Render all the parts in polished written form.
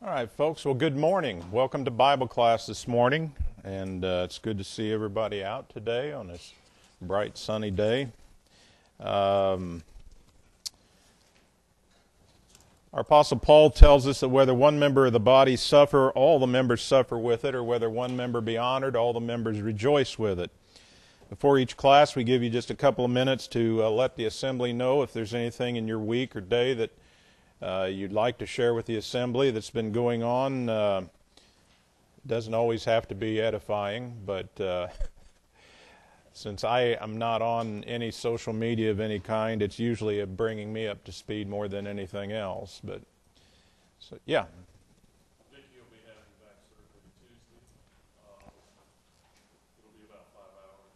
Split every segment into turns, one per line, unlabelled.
All right, folks. Well, good morning. Welcome to Bible class this morning, and it's good to see everybody out today on this bright, sunny day. Our Apostle Paul tells us that whether one member of the body suffer, all the members suffer with it, or whether one member be honored, all the members rejoice with it. Before each class, we give you just a couple of minutes to let the assembly know if there's anything in your week or day that you'd like to share with the assembly that's been going on. Doesn't always have to be edifying, but since I am not on any social media of any kind, it's usually bringing me up to speed more than anything else. But so, yeah.
Vicki will be having back surgery Tuesday. It'll be about 5 hours.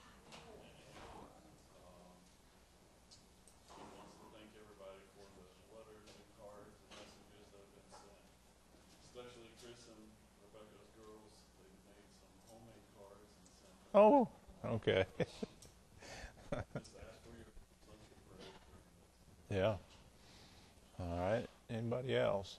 She wants to thank everybody for the letters and cards and messages that have been sent. Especially Chris and Rebecca's girls. They've made some homemade cards and sent them.
Oh, okay.
Just ask for your social prayer.
Yeah. All right. Anybody else?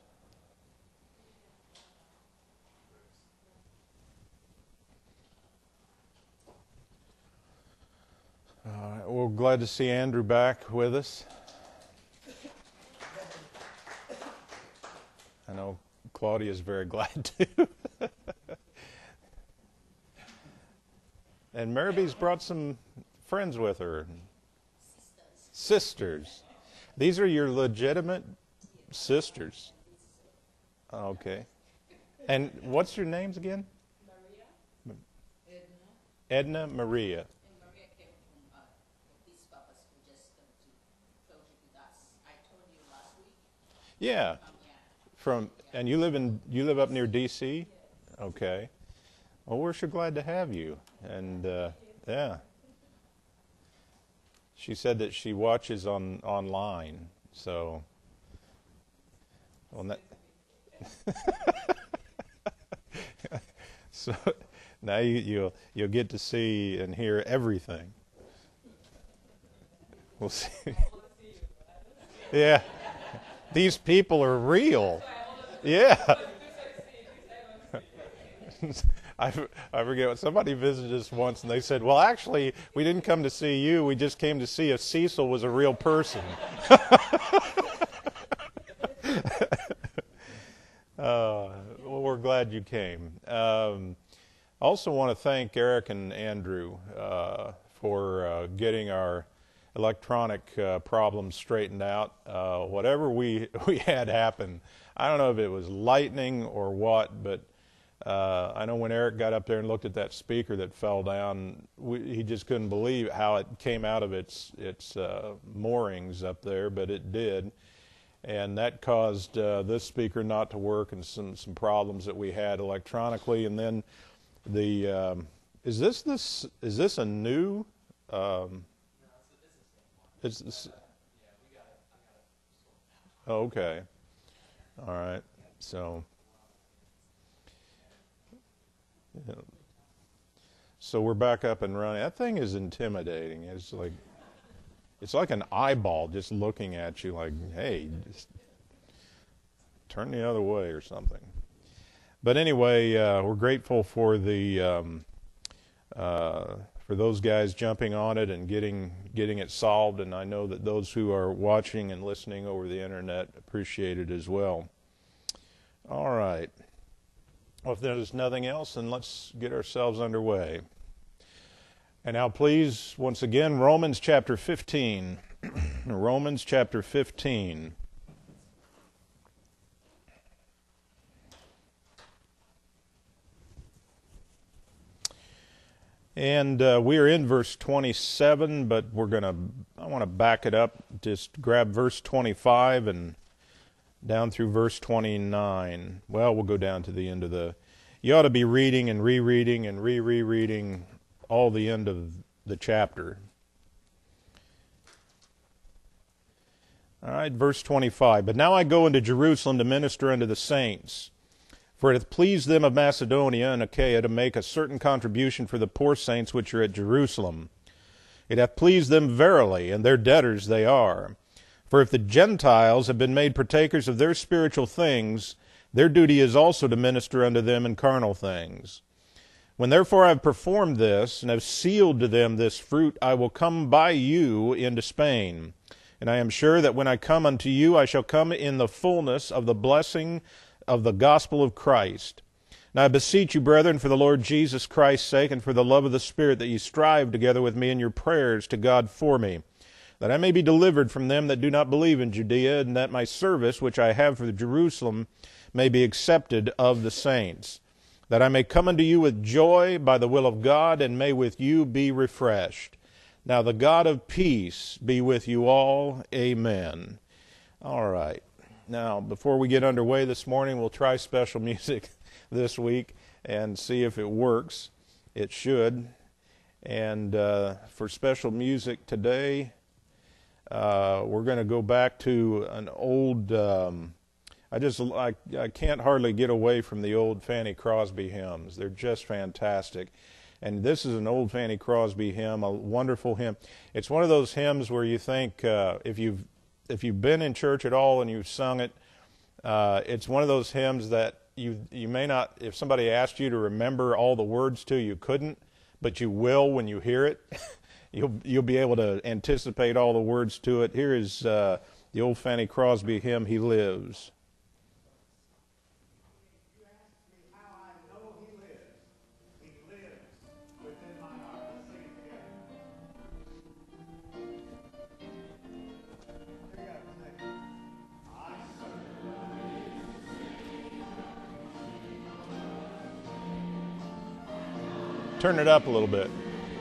All right. We're glad to see Andrew back with us. I know Claudia's very glad too. And Marybee's brought some friends with her. Sisters. These are your legitimate sisters. Okay. And what's your names again?
Maria,
Edna, Maria.
and Maria came from this purpose who just come to fellowship with us. I told you last week.
Yeah. And you live up near DC? Okay. Well, we're so glad to have you. And yeah. She said that she watches online. So well, so now you'll get to see and hear everything. We'll see. Yeah. These people are real. Yeah. I forget what somebody visited us once and they said, well, actually, we didn't come to see you. We just came to see if Cecil was a real person. Well, we're glad you came. I also want to thank Eric and Andrew for getting our electronic problems straightened out. Whatever we had happen, I don't know if it was lightning or what, but I know when Eric got up there and looked at that speaker that fell down, he just couldn't believe how it came out of its moorings up there, but it did. And that caused this speaker not to work and some problems that we had electronically. And then the is this a new?
No, this is the one.
It's,
Yeah, we got it.
oh, okay. All right. So. Yeah. So we're back up and running. That thing is intimidating. It's like an eyeball just looking at you like, hey, just turn the other way or something. But anyway, we're grateful for for those guys jumping on it and getting it solved, and I know that those who are watching and listening over the internet appreciate it as well. All right. Well, if there's nothing else, then let's get ourselves underway. And now please, once again, Romans chapter 15. Romans chapter 15. And we are in verse 27, but I want to back it up. Just grab verse 25 and down through verse 29. Well, we'll go down to the end of you ought to be reading and rereading and rereading all the end of the chapter. All right, verse 25. But now I go into Jerusalem to minister unto the saints. For it hath pleased them of Macedonia and Achaia to make a certain contribution for the poor saints which are at Jerusalem. It hath pleased them verily, and their debtors they are. For if the Gentiles have been made partakers of their spiritual things, their duty is also to minister unto them in carnal things. When therefore I have performed this, and have sealed to them this fruit, I will come by you into Spain. And I am sure that when I come unto you, I shall come in the fullness of the blessing of the gospel of Christ. Now I beseech you, brethren, for the Lord Jesus Christ's sake, and for the love of the Spirit, that ye strive together with me in your prayers to God for me, that I may be delivered from them that do not believe in Judea, and that my service, which I have for Jerusalem, may be accepted of the saints, that I may come unto you with joy by the will of God, and may with you be refreshed. Now the God of peace be with you all. Amen. All right. Now, before we get underway this morning, we'll try special music this week and see if it works. It should. And for special music today, we're going to go back to an old... I can't hardly get away from the old Fanny Crosby hymns. They're just fantastic. And this is an old Fanny Crosby hymn, a wonderful hymn. It's one of those hymns where you think, if you've been in church at all and you've sung it, it's one of those hymns that you may not, if somebody asked you to remember all the words to, you couldn't, but you will when you hear it. You'll be able to anticipate all the words to it. Here is the old Fanny Crosby hymn, He Lives. Turn it up a little bit.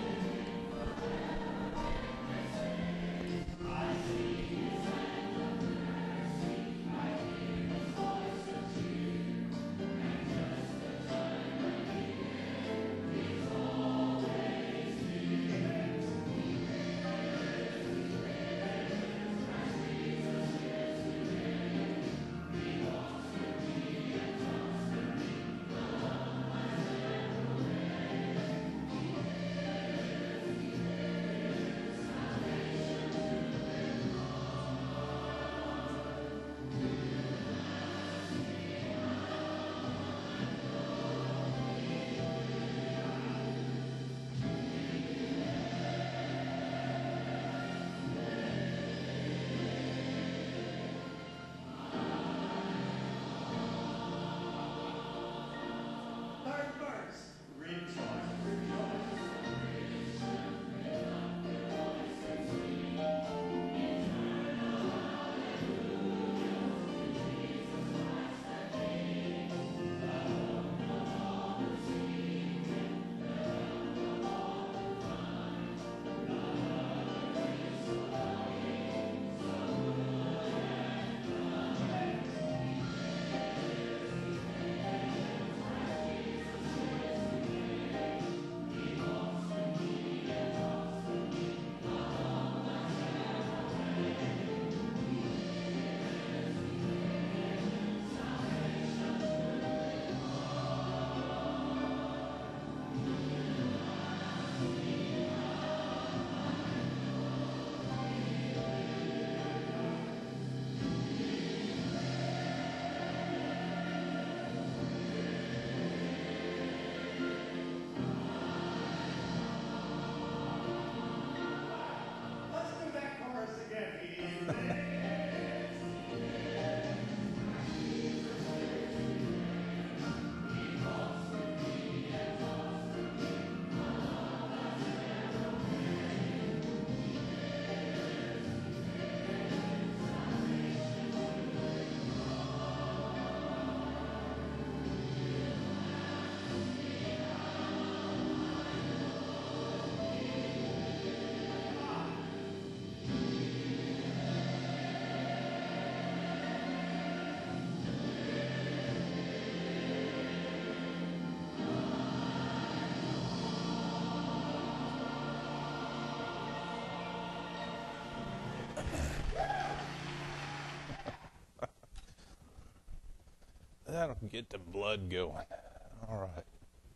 That'll get the blood going. All right.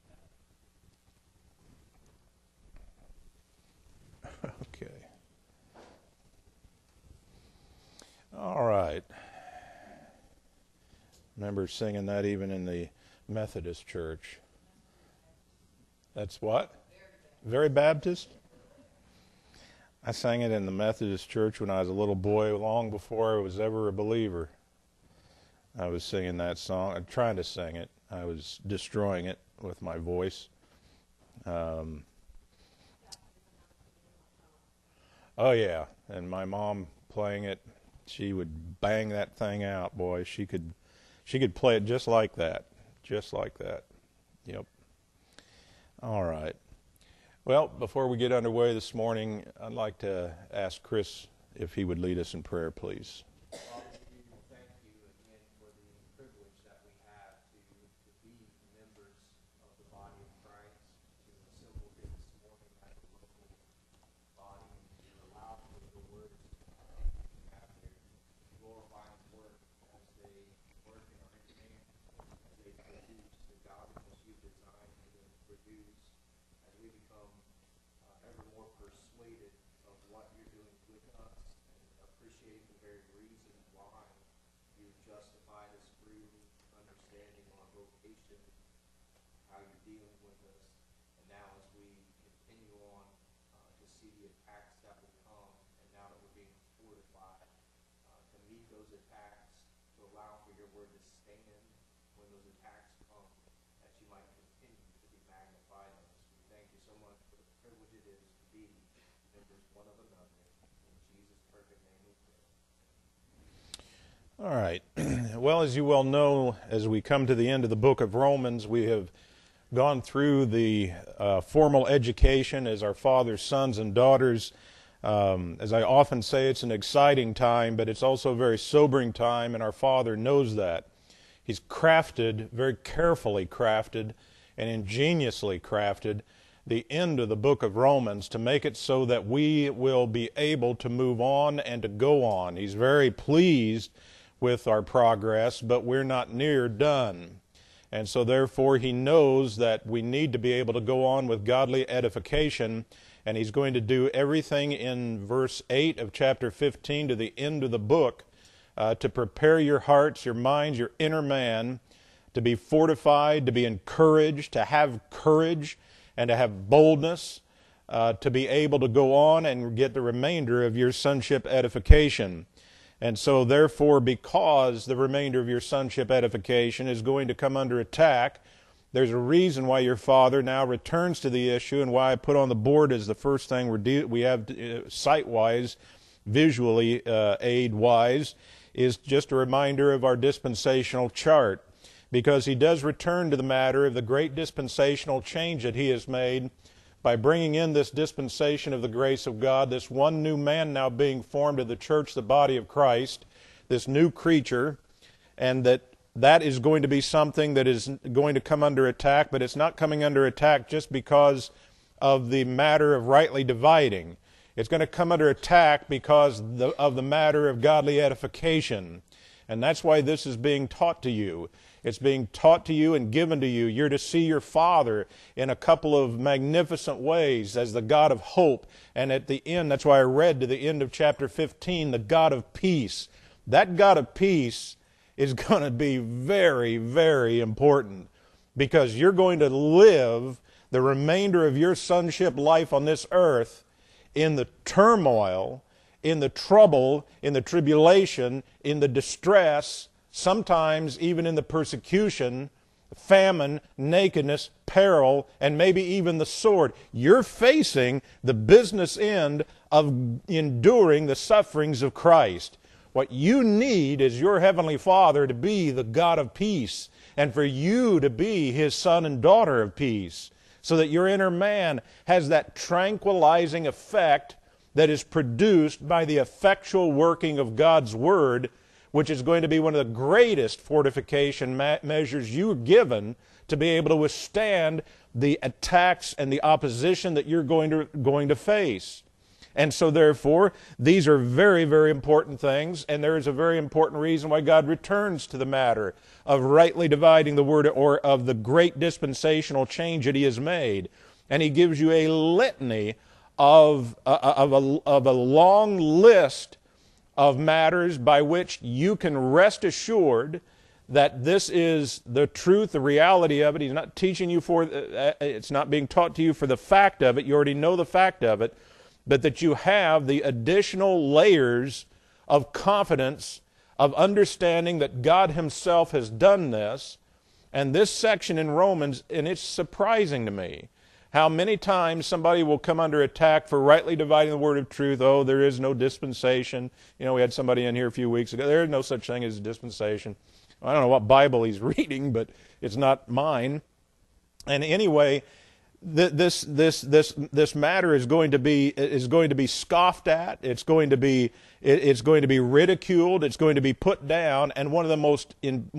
Okay. All right. remember singing that even in the Methodist church. That's what? Very Baptist? I sang it in the Methodist church when I was a little boy, long before I was ever a believer. I was singing that song. I'm trying to sing it. I was destroying it with my voice. Oh yeah, and my mom playing it, she would bang that thing out, boy. She could play it just like that. Yep. All right. Well, before we get underway this morning, I'd like to ask Chris if he would lead us in prayer, please.
Father, we do thank you again for the privilege that we have to be members of the body of Christ, to assemble here this morning as a local body, and to allow for the words you have here, glorifying work as they work in our command, as they produce the godliness you designed for them to produce, as we become ever more persuaded of what you're doing with us and appreciate the very reason why you justified us freely, understanding our vocation, how you're dealing with us. And now as we continue on to see the attacks that will come, and now that we're being fortified to meet those attacks, to allow for your word to stand when those attacks come, that you might continue to be magnified in us. We thank you so much for the privilege it is to be members one of another. In Jesus' perfect name we pray.
All right. Well, as you well know, as we come to the end of the book of Romans, we have gone through the formal education as our father's sons and daughters. As I often say, it's an exciting time, but it's also a very sobering time, and our Father knows that. He's crafted, very carefully crafted, and ingeniously crafted the end of the book of Romans to make it so that we will be able to move on and to go on. He's very pleased with our progress, but we're not near done. And so therefore he knows that we need to be able to go on with godly edification, and he's going to do everything in verse 8 of chapter 15 to the end of the book to prepare your hearts, your minds, your inner man to be fortified, to be encouraged, to have courage, and to have boldness, to be able to go on and get the remainder of your sonship edification. And so therefore, because the remainder of your sonship edification is going to come under attack, there's a reason why your father now returns to the issue, and why I put on the board as the first thing we have sight-wise, visually aid-wise, is just a reminder of our dispensational chart. Because he does return to the matter of the great dispensational change that he has made by bringing in this dispensation of the grace of God, this one new man now being formed of the church, the body of Christ, this new creature, and that is going to be something that is going to come under attack, but it's not coming under attack just because of the matter of rightly dividing. It's going to come under attack because of the matter of godly edification. And that's why this is being taught to you. It's being taught to you and given to you. You're to see your Father in a couple of magnificent ways as the God of hope. And at the end, that's why I read to the end of chapter 15, the God of peace. That God of peace is going to be very, very important, because you're going to live the remainder of your sonship life on this earth in the turmoil, in the trouble, in the tribulation, in the distress, sometimes even in the persecution, famine, nakedness, peril, and maybe even the sword. You're facing the business end of enduring the sufferings of Christ. What you need is your Heavenly Father to be the God of peace, and for you to be His son and daughter of peace, so that your inner man has that tranquilizing effect that is produced by the effectual working of God's Word, which is going to be one of the greatest fortification measures you're given to be able to withstand the attacks and the opposition that you're going to face. And so therefore, these are very, very important things, and there is a very important reason why God returns to the matter of rightly dividing the Word, or of the great dispensational change that He has made. And He gives you a litany of a long list of matters by which you can rest assured that this is the truth, the reality of it. He's not teaching you it's not being taught to you for the fact of it. You already know the fact of it, but that you have the additional layers of confidence, of understanding that God himself has done this. And this section in Romans, and it's surprising to me, how many times somebody will come under attack for rightly dividing the word of truth. Oh, there is no dispensation. We had somebody in here a few weeks ago. There is no such thing as dispensation. I don't know what Bible he's reading, but it's not mine. And anyway, this matter is going to be scoffed at. It's going to be ridiculed. It's going to be put down. And one of the most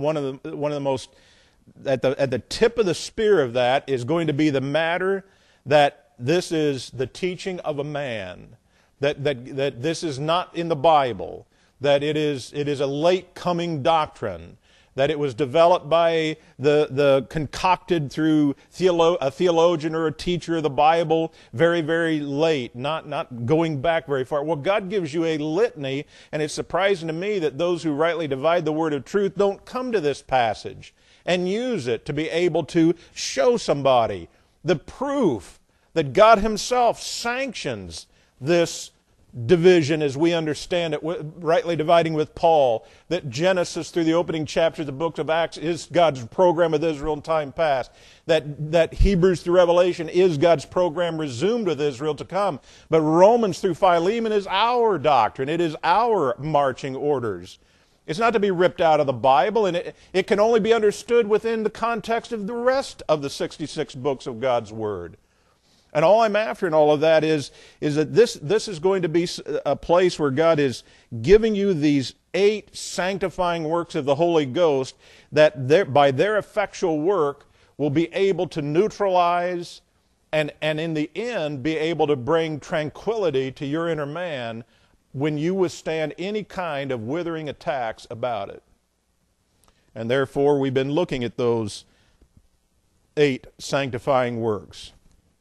at the tip of the spear of that is going to be the matter that this is the teaching of a man, that this is not in the Bible, that it is a late coming doctrine, that it was developed by the concocted through a theologian or a teacher of the Bible very, very late, not going back very far. Well, God gives you a litany, and it's surprising to me that those who rightly divide the word of truth don't come to this passage and use it to be able to show somebody the proof that God himself sanctions this division as we understand it, rightly dividing with Paul, that Genesis through the opening chapters of the book of Acts is God's program with Israel in time past, that Hebrews through Revelation is God's program resumed with Israel to come, but Romans through Philemon is our doctrine. It is our marching orders. It's not to be ripped out of the Bible, and it can only be understood within the context of the rest of the 66 books of God's Word. And all I'm after in all of that is that this is going to be a place where God is giving you these 8 sanctifying works of the Holy Ghost that by their effectual work will be able to neutralize and in the end be able to bring tranquility to your inner man when you withstand any kind of withering attacks about it. And therefore, we've been looking at those 8 sanctifying works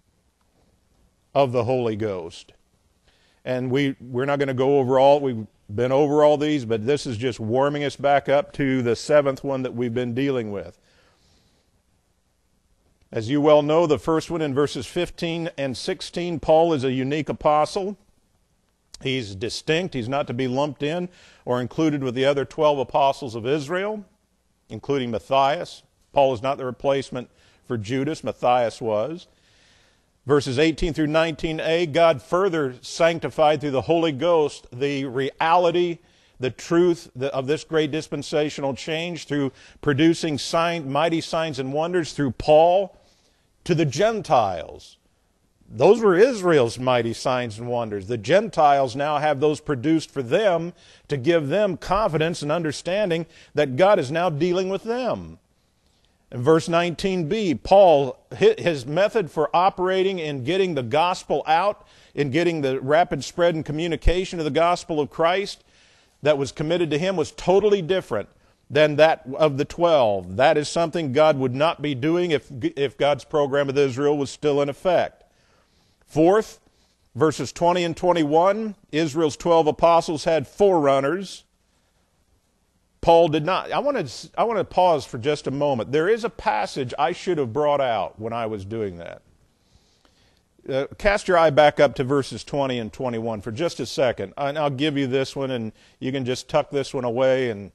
of the Holy Ghost. And we're not going to go over all, we've been over all these, but this is just warming us back up to the 7th one that we've been dealing with. As you well know, the first one in verses 15 and 16, Paul is a unique apostle. He's distinct. He's not to be lumped in or included with the other 12 apostles of Israel, including Matthias. Paul is not the replacement for Judas. Matthias was. Verses 18 through 19a, God further sanctified through the Holy Ghost the reality, the truth of this great dispensational change through producing mighty signs and wonders through Paul to the Gentiles. Those were Israel's mighty signs and wonders. The Gentiles now have those produced for them to give them confidence and understanding that God is now dealing with them. In verse 19b, Paul, his method for operating in getting the gospel out, in getting the rapid spread and communication of the gospel of Christ that was committed to him was totally different than that of the 12. That is something God would not be doing if God's program with Israel was still in effect. Fourth, verses 20 and 21, Israel's 12 apostles had forerunners. Paul did not. I want to pause for just a moment. There is a passage I should have brought out when I was doing that. Cast your eye back up to verses 20 and 21 for just a second. And I'll give you this one, and you can just tuck this one away. And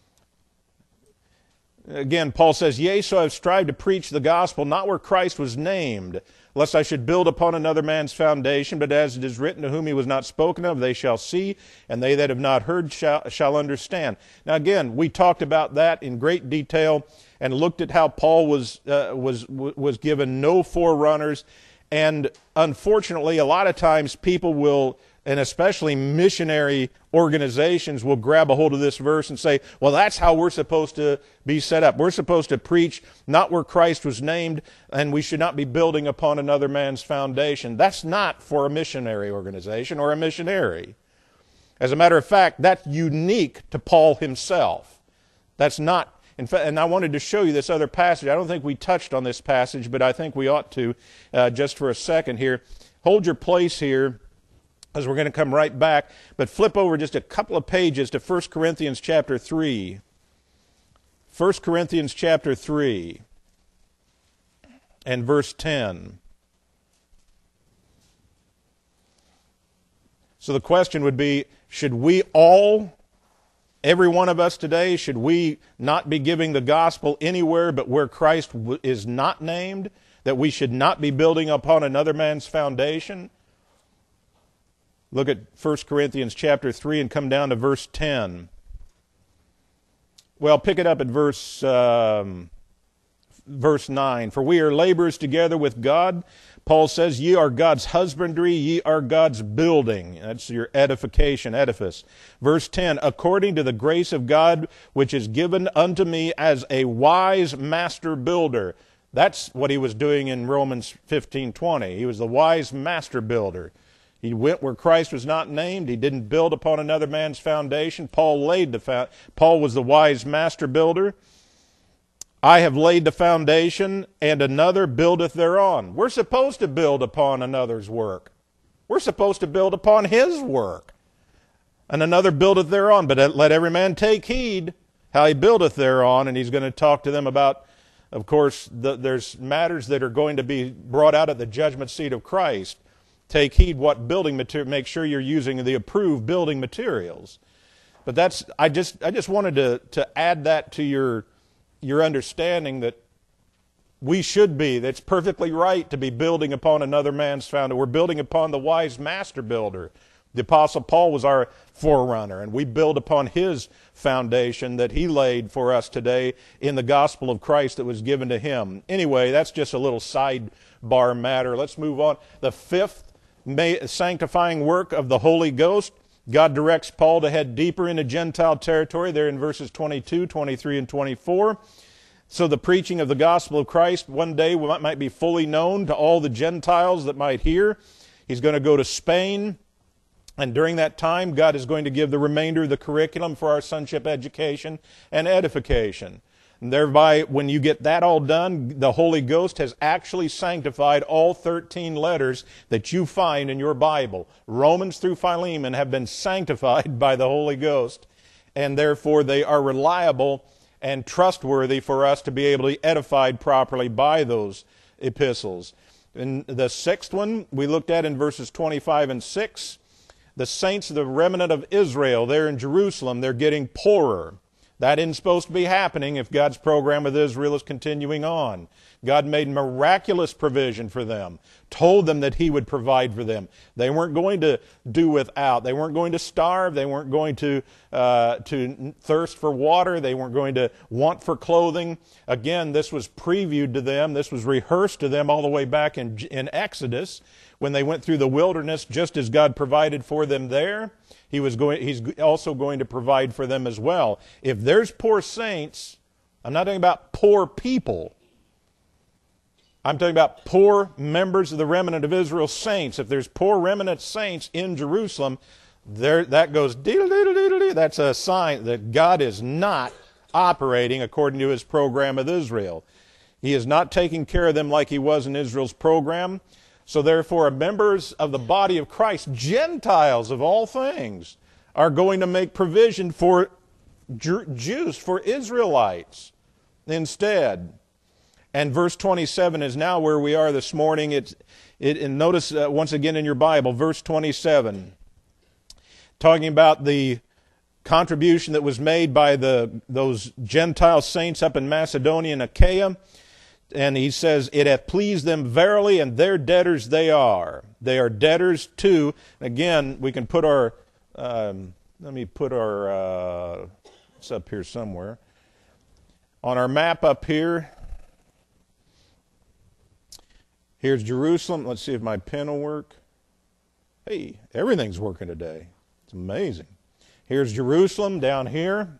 again, Paul says, "Yea, so I've strived to preach the gospel, not where Christ was named, lest I should build upon another man's foundation. But as it is written, to whom he was not spoken of, they shall see, and they that have not heard shall understand." Now again, we talked about that in great detail and looked at how Paul was given no forerunners. And unfortunately, a lot of times people will, and especially missionary organizations, will grab a hold of this verse and say, well, that's how we're supposed to be set up. We're supposed to preach not where Christ was named, and we should not be building upon another man's foundation. That's not for a missionary organization or a missionary. As a matter of fact, that's unique to Paul himself. That's not, in fact, and I wanted to show you this other passage. I don't think we touched on this passage, but I think we ought to just for a second here. Hold your place here, as we're going to come right back, but flip over just a couple of pages to 1 Corinthians chapter 3. 1 Corinthians chapter 3 and verse 10. So the question would be, should we all, every one of us today, should we not be giving the gospel anywhere but where Christ is not named? That we should not be building upon another man's foundation? Look at 1 Corinthians chapter 3 and come down to verse 10. Well, pick it up at verse 9. For we are laborers together with God. Paul says, ye are God's husbandry, ye are God's building. That's your edification, edifice. Verse 10, according to the grace of God which is given unto me as a wise master builder. That's what he was doing in Romans 15:20. He was the wise master builder. He went where Christ was not named. He didn't build upon another man's foundation. Paul was the wise master builder. I have laid the foundation, and another buildeth thereon. We're supposed to build upon another's work. We're supposed to build upon his work. And another buildeth thereon. But let every man take heed how he buildeth thereon. And he's going to talk to them about, of course, there's matters that are going to be brought out at the judgment seat of Christ. Take heed what building material. Make sure you're using the approved building materials. But I just wanted to add that to your understanding that we should be. That's perfectly right to be building upon another man's foundation. We're building upon the wise master builder. The Apostle Paul was our forerunner, and we build upon his foundation that he laid for us today in the gospel of Christ that was given to him. Anyway, that's just a little sidebar matter. Let's move on. The fifth sanctifying work of the Holy Ghost. God directs Paul to head deeper into Gentile territory there in verses 22, 23, and 24. So the preaching of the gospel of Christ one day might be fully known to all the Gentiles that might hear. He's going to go to Spain, and during that time, God is going to give the remainder of the curriculum for our sonship education and edification. And thereby, when you get that all done, the Holy Ghost has actually sanctified all 13 letters that you find in your Bible. Romans through Philemon have been sanctified by the Holy Ghost, and therefore they are reliable and trustworthy for us to be able to be edified properly by those epistles. And the sixth one we looked at in verses 25 and 6. The saints of the remnant of Israel there in Jerusalem, they're getting poorer. That isn't supposed to be happening if God's program with Israel is continuing on. God made miraculous provision for them, told them that he would provide for them. They weren't going to do without. They weren't going to starve. They weren't going to thirst for water. They weren't going to want for clothing. Again, this was previewed to them. This was rehearsed to them all the way back in Exodus when they went through the wilderness, just as God provided for them there. He's also going to provide for them as well. If there's poor saints, I'm not talking about poor people. I'm talking about poor members of the remnant of Israel, saints. If there's poor remnant saints in Jerusalem, that goes dee-dee-dee-dee-dee. That's a sign that God is not operating according to his program with Israel. He is not taking care of them like he was in Israel's program. So therefore, members of the body of Christ, Gentiles of all things, are going to make provision for Jews, for Israelites instead. And verse 27 is now where we are this morning. And notice once again in your Bible, verse 27, talking about the contribution that was made by those Gentile saints up in Macedonia and Achaia. And he says, it hath pleased them verily, and their debtors they are. They are debtors too. Again, we can put our, it's up here somewhere. On our map up here, here's Jerusalem. Let's see if my pen will work. Hey, everything's working today. It's amazing. Here's Jerusalem down here.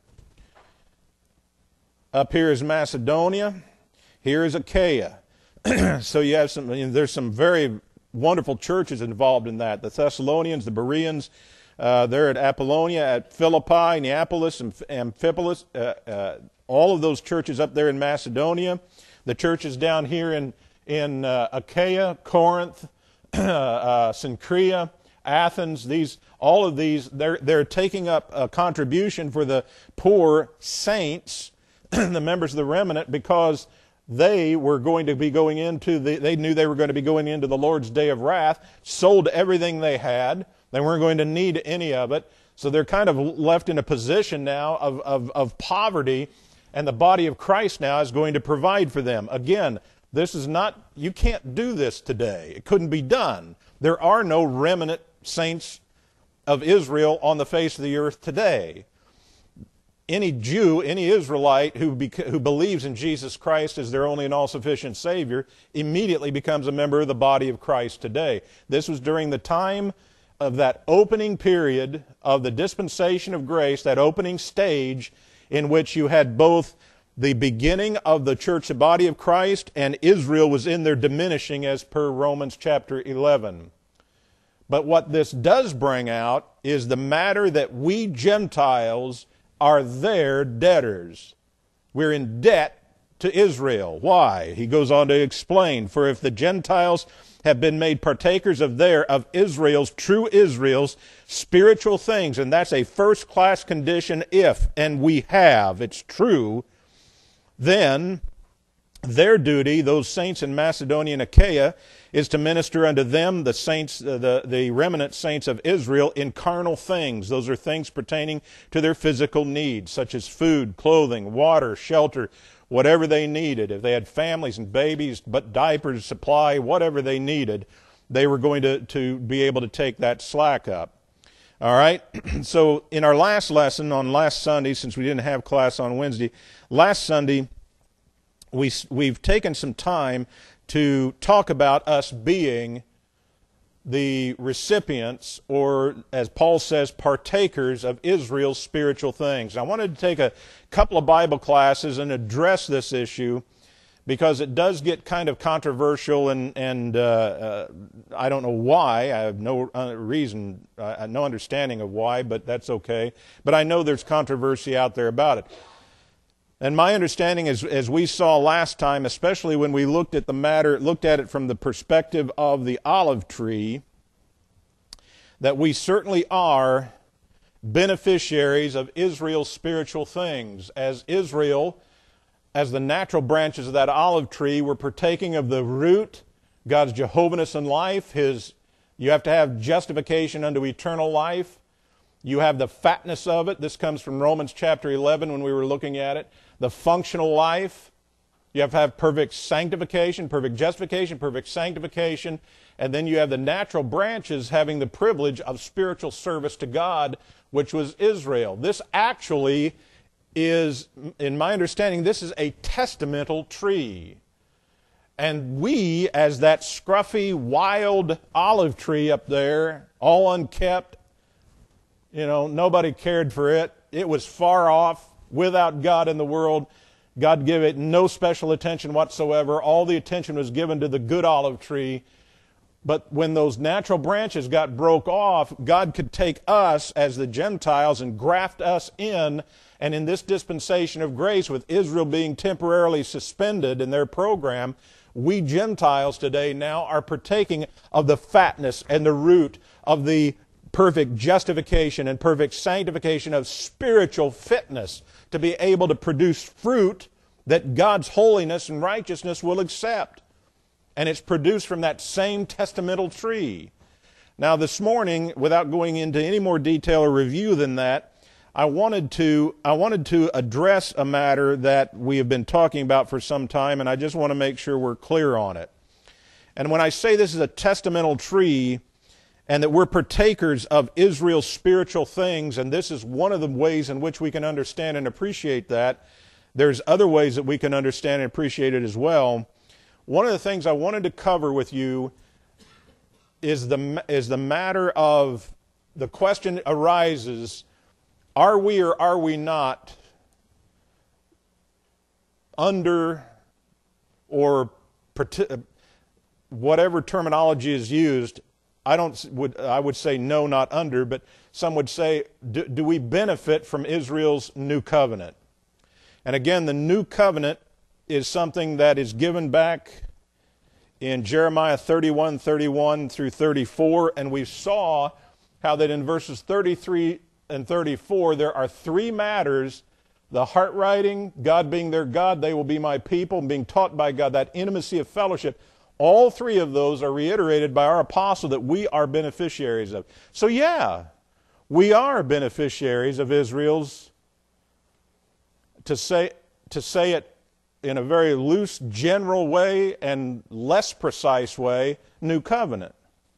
Up here is Macedonia. Here is Achaia. So you have there's some very wonderful churches involved in that. The Thessalonians, the Bereans, they're at Apollonia, at Philippi, Neapolis, and Amphipolis. All of those churches up there in Macedonia. The churches down here in Achaia, Corinth, Cenchrea, Athens. All of these, they're taking up a contribution for the poor saints the members of the remnant, because they were going to be going into they knew they were going to be going into the Lord's day of wrath, sold everything they had. They weren't going to need any of it. So they're kind of left in a position now of poverty, and the body of Christ now is going to provide for them. Again, this is not, you can't do this today. It couldn't be done. There are no remnant saints of Israel on the face of the earth today. Any Jew, any Israelite who believes in Jesus Christ as their only and all-sufficient Savior immediately becomes a member of the body of Christ today. This was during the time of that opening period of the dispensation of grace, that opening stage in which you had both the beginning of the church, the body of Christ, and Israel was in their diminishing as per Romans chapter 11. But what this does bring out is the matter that we Gentiles are their debtors. We're in debt to Israel. Why? He goes on to explain, for if the Gentiles have been made partakers of Israel's, true Israel's, spiritual things, and that's a first-class condition if, and we have, it's true, then their duty, those saints in Macedonia and Achaia, is to minister unto them, the saints, the remnant saints of Israel, in carnal things. Those are things pertaining to their physical needs, such as food, clothing, water, shelter, whatever they needed. If they had families and babies, but diapers, supply, whatever they needed, they were going to be able to take that slack up. All right? So in our last lesson on last Sunday, since we didn't have class on Wednesday, last Sunday we've taken some time to talk about us being the recipients, or as Paul says, partakers of Israel's spiritual things. I wanted to take a couple of Bible classes and address this issue because it does get kind of controversial, and I don't know why. I have no reason, no understanding of why, but that's okay. But I know there's controversy out there about it. And my understanding is, as we saw last time, especially when we looked at the matter, looked at it from the perspective of the olive tree, that we certainly are beneficiaries of Israel's spiritual things. As Israel, as the natural branches of that olive tree, were partaking of the root, God's Jehovah-ness in life, you have to have justification unto eternal life. You have the fatness of it. This comes from Romans chapter 11 when we were looking at it. The functional life. You have to have perfect sanctification, perfect justification, perfect sanctification. And then you have the natural branches having the privilege of spiritual service to God, which was Israel. This actually is, in my understanding, this is a testamental tree. And we, as that scruffy, wild olive tree up there, all unkept, nobody cared for it. It was far off, without God in the world. God gave it no special attention whatsoever. All the attention was given to the good olive tree. But when those natural branches got broke off, God could take us as the Gentiles and graft us in. And in this dispensation of grace, with Israel being temporarily suspended in their program, we Gentiles today now are partaking of the fatness and the root of the perfect justification and perfect sanctification of spiritual fitness to be able to produce fruit that God's holiness and righteousness will accept. And it's produced from that same testamental tree. Now this morning, without going into any more detail or review than that, I wanted to address a matter that we have been talking about for some time, and I just want to make sure we're clear on it. And when I say this is a testamental tree, and that we're partakers of Israel's spiritual things, and this is one of the ways in which we can understand and appreciate that. There's other ways that we can understand and appreciate it as well. One of the things I wanted to cover with you is the matter of, the question arises, are we or are we not under, or whatever terminology is used, I would say no, not under, but some would say, do we benefit from Israel's new covenant? And again, the new covenant is something that is given back in Jeremiah 31 through 34, and we saw how that in verses 33 and 34 there are three matters the heart writing, God being their God, they will be my people, and being taught by God, that intimacy of fellowship, all three of those are reiterated by our apostle that we are beneficiaries of. So yeah, we are beneficiaries of Israel's, to say it in a very loose, general way and less precise way, new covenant.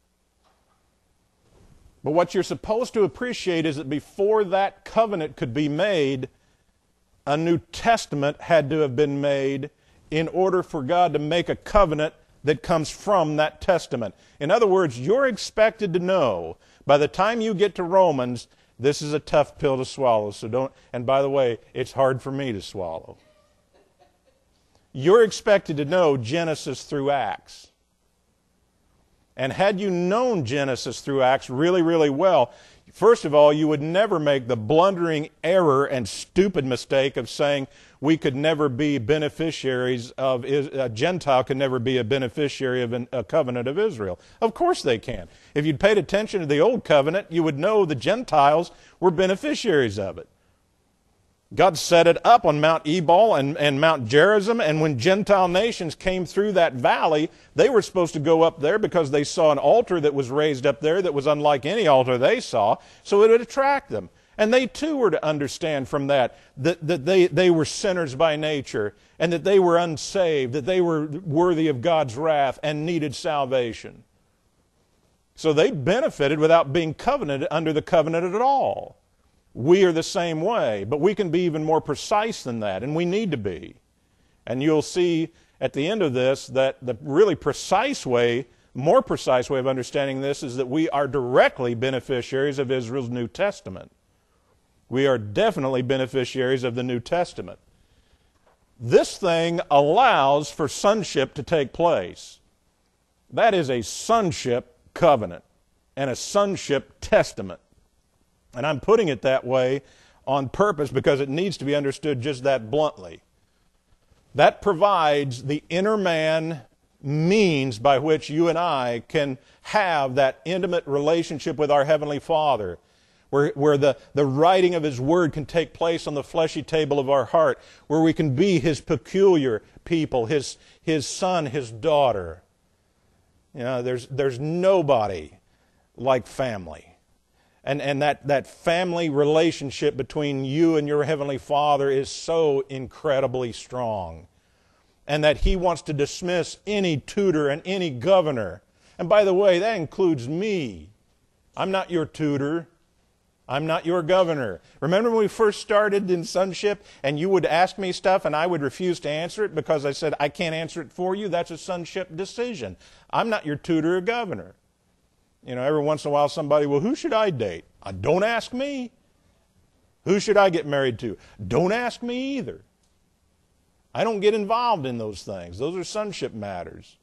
But what you're supposed to appreciate is that before that covenant could be made, a New Testament had to have been made in order for God to make a covenant that comes from that testament. In other words, you're expected to know by the time you get to Romans, this is a tough pill to swallow, so don't, and by the way, it's hard for me to swallow. You're expected to know Genesis through Acts. And had you known Genesis through Acts really, really well, first of all, you would never make the blundering error and stupid mistake of saying we could never be beneficiaries of, a Gentile could never be a beneficiary of a covenant of Israel. Of course they can. If you'd paid attention to the old covenant, you would know the Gentiles were beneficiaries of it. God set it up on Mount Ebal and Mount Gerizim, and when Gentile nations came through that valley, they were supposed to go up there because they saw an altar that was raised up there that was unlike any altar they saw, so it would attract them. And they too were to understand from that they were sinners by nature, and that they were unsaved, that they were worthy of God's wrath and needed salvation. So they benefited without being covenanted under the covenant at all. We are the same way, but we can be even more precise than that, and we need to be. And you'll see at the end of this that the really precise way, more precise way of understanding this is that we are directly beneficiaries of Israel's New Testament. We are definitely beneficiaries of the New Testament. This thing allows for sonship to take place. That is a sonship covenant and a sonship testament. And I'm putting it that way on purpose because it needs to be understood just that bluntly. That provides the inner man means by which you and I can have that intimate relationship with our Heavenly Father, where the writing of His Word can take place on the fleshy table of our heart, where we can be His peculiar people, His son, His daughter. You know, there's nobody like family. And that family relationship between you and your Heavenly Father is so incredibly strong. And that He wants to dismiss any tutor and any governor. And by the way, that includes me. I'm not your tutor. I'm not your governor. Remember when we first started in sonship and you would ask me stuff and I would refuse to answer it because I said, I can't answer it for you. That's a sonship decision. I'm not your tutor or governor. You know, every once in a while somebody, well, who should I date? Don't ask me. Who should I get married to? Don't ask me either. I don't get involved in those things. Those are sonship matters.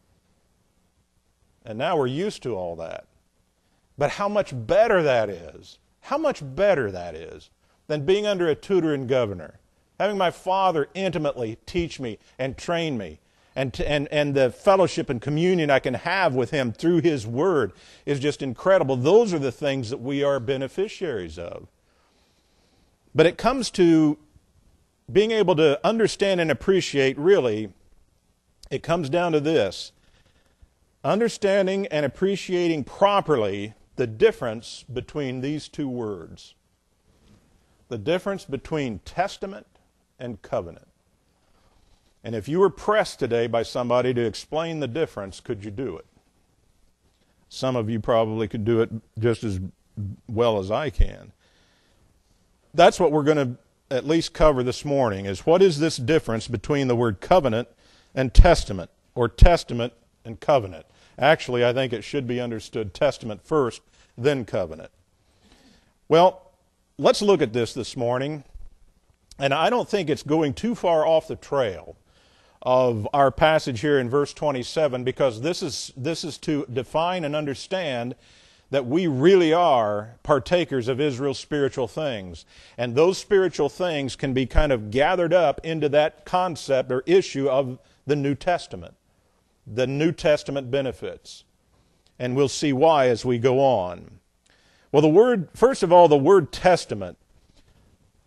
And now we're used to all that. But how much better that is, how much better that is than being under a tutor and governor. Having my Father intimately teach me and train me. And the fellowship and communion I can have with Him through His Word is just incredible. Those are the things that we are beneficiaries of. But it comes to being able to understand and appreciate, really, it comes down to this. Understanding and appreciating properly the difference between these two words. The difference between testament and covenant. And if you were pressed today by somebody to explain the difference, could you do it? Some of you probably could do it just as well as I can. That's what we're going to at least cover this morning, is what is this difference between the word covenant and testament, or testament and covenant. Actually, I think it should be understood testament first, then covenant. Well, let's look at this morning, and I don't think it's going too far off the trail of our passage here in verse 27, because this is to define and understand that we really are partakers of Israel's spiritual things. And those spiritual things can be kind of gathered up into that concept or issue of the New Testament. The New Testament benefits. And we'll see why as we go on. Well, first of all, the word testament.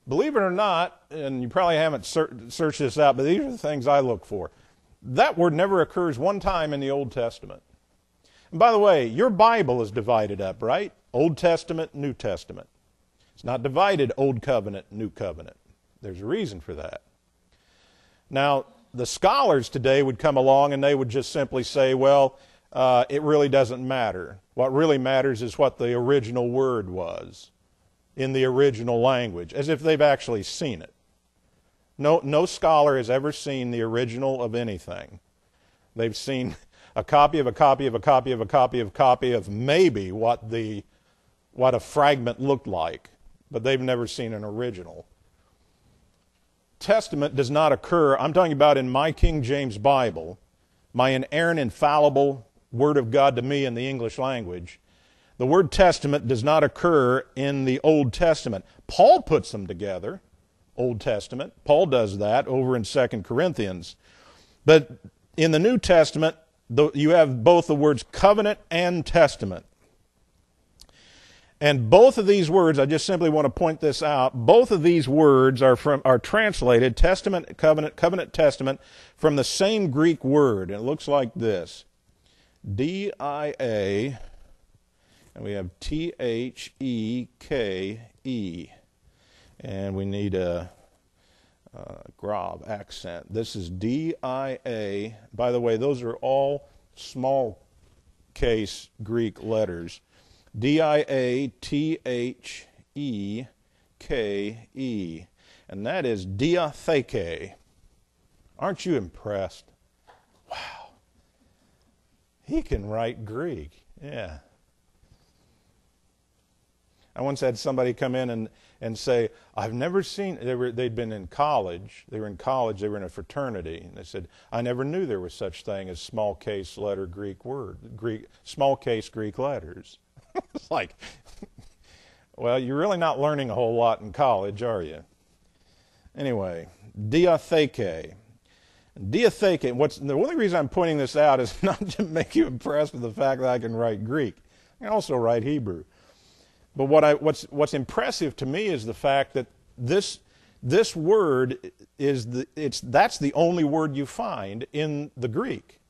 believe it or not, and you probably haven't searched this out, but these are the things I look for. That word never occurs one time in the Old Testament. And by the way, your Bible is divided up, right? Old Testament, New Testament. It's not divided Old Covenant, New Covenant. There's a reason for that. Now, the scholars today would come along and they would just simply say, well, it really doesn't matter. What really matters is what the original word was in the original language, as if they've actually seen it. No scholar has ever seen the original of anything. They've seen a copy of a copy of a copy of a copy of a copy of maybe what a fragment looked like, but they've never seen an original. Testament does not occur, I'm talking about in my King James Bible, my inerrant, infallible Word of God to me in the English language. The word testament does not occur in the Old Testament. Paul puts them together, Old Testament. Paul does that over in 2 Corinthians. But in the New Testament, you have both the words covenant and testament. And both of these words, I just simply want to point this out, both of these words are translated, testament, covenant, covenant, testament, from the same Greek word. And it looks like this. D-I-A, and we have T-H-E-K-E. And we need a Grav accent. This is D-I-A. By the way, those are all small case Greek letters. D-I-A-T-H-E-K-E. And that is diatheke. Aren't you impressed? Wow. He can write Greek. Yeah. I once had somebody come in and say, I've never seen, they'd been in college, they were in a fraternity, and they said, I never knew there was such thing as small case letter Greek small case Greek letters. It's like, well, you're really not learning a whole lot in college, are you? Anyway, diatheke. Diatheke, the only reason I'm pointing this out is not to make you impressed with the fact that I can write Greek. I can also write Hebrew. But what's impressive to me is the fact that this word that's the only word you find in the Greek.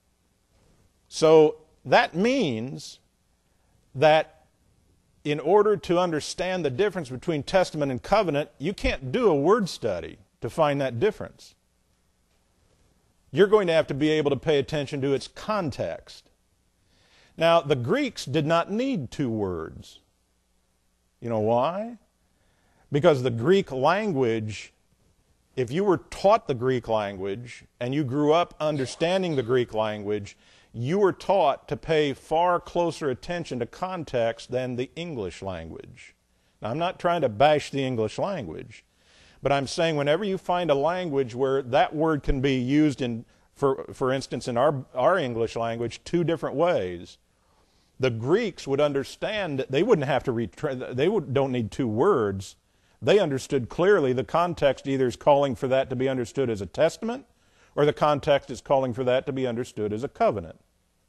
So that means that in order to understand the difference between testament and covenant, you can't do a word study to find that difference. You're going to have to be able to pay attention to its context. Now, the Greeks did not need two words. You know why? Because the Greek language, if you were taught the Greek language and you grew up understanding the Greek language, you were taught to pay far closer attention to context than the English language. Now, I'm not trying to bash the English language, but I'm saying whenever you find a language where that word can be used for instance, in our English language, two different ways, the Greeks would understand that they wouldn't have to don't need two words. They understood clearly the context either is calling for that to be understood as a testament, or the context is calling for that to be understood as a covenant.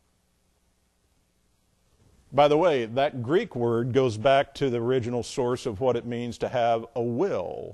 By the way, that Greek word goes back to the original source of what it means to have a will.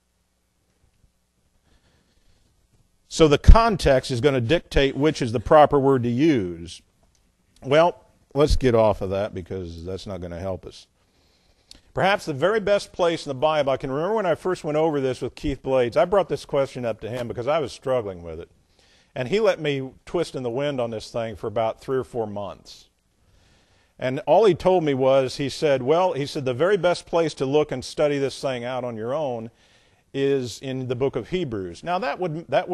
So the context is going to dictate which is the proper word to use. Well, let's get off of that because that's not going to help us. Perhaps the very best place in the Bible, I can remember when I first went over this with Keith Blades, I brought this question up to him because I was struggling with it. And he let me twist in the wind on this thing for about 3 or 4 months. And all he told me was, he said, the very best place to look and study this thing out on your own is in the book of Hebrews. Now that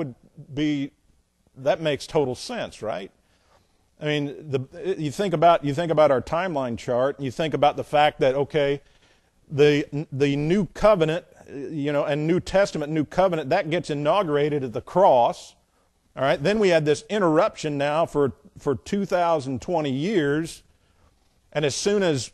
makes total sense, right? I mean, you think about our timeline chart, and you think about the fact that, okay, the new covenant, and New Testament, new covenant, that gets inaugurated at the cross. All right, then we had this interruption now for 2,020 years, and as soon as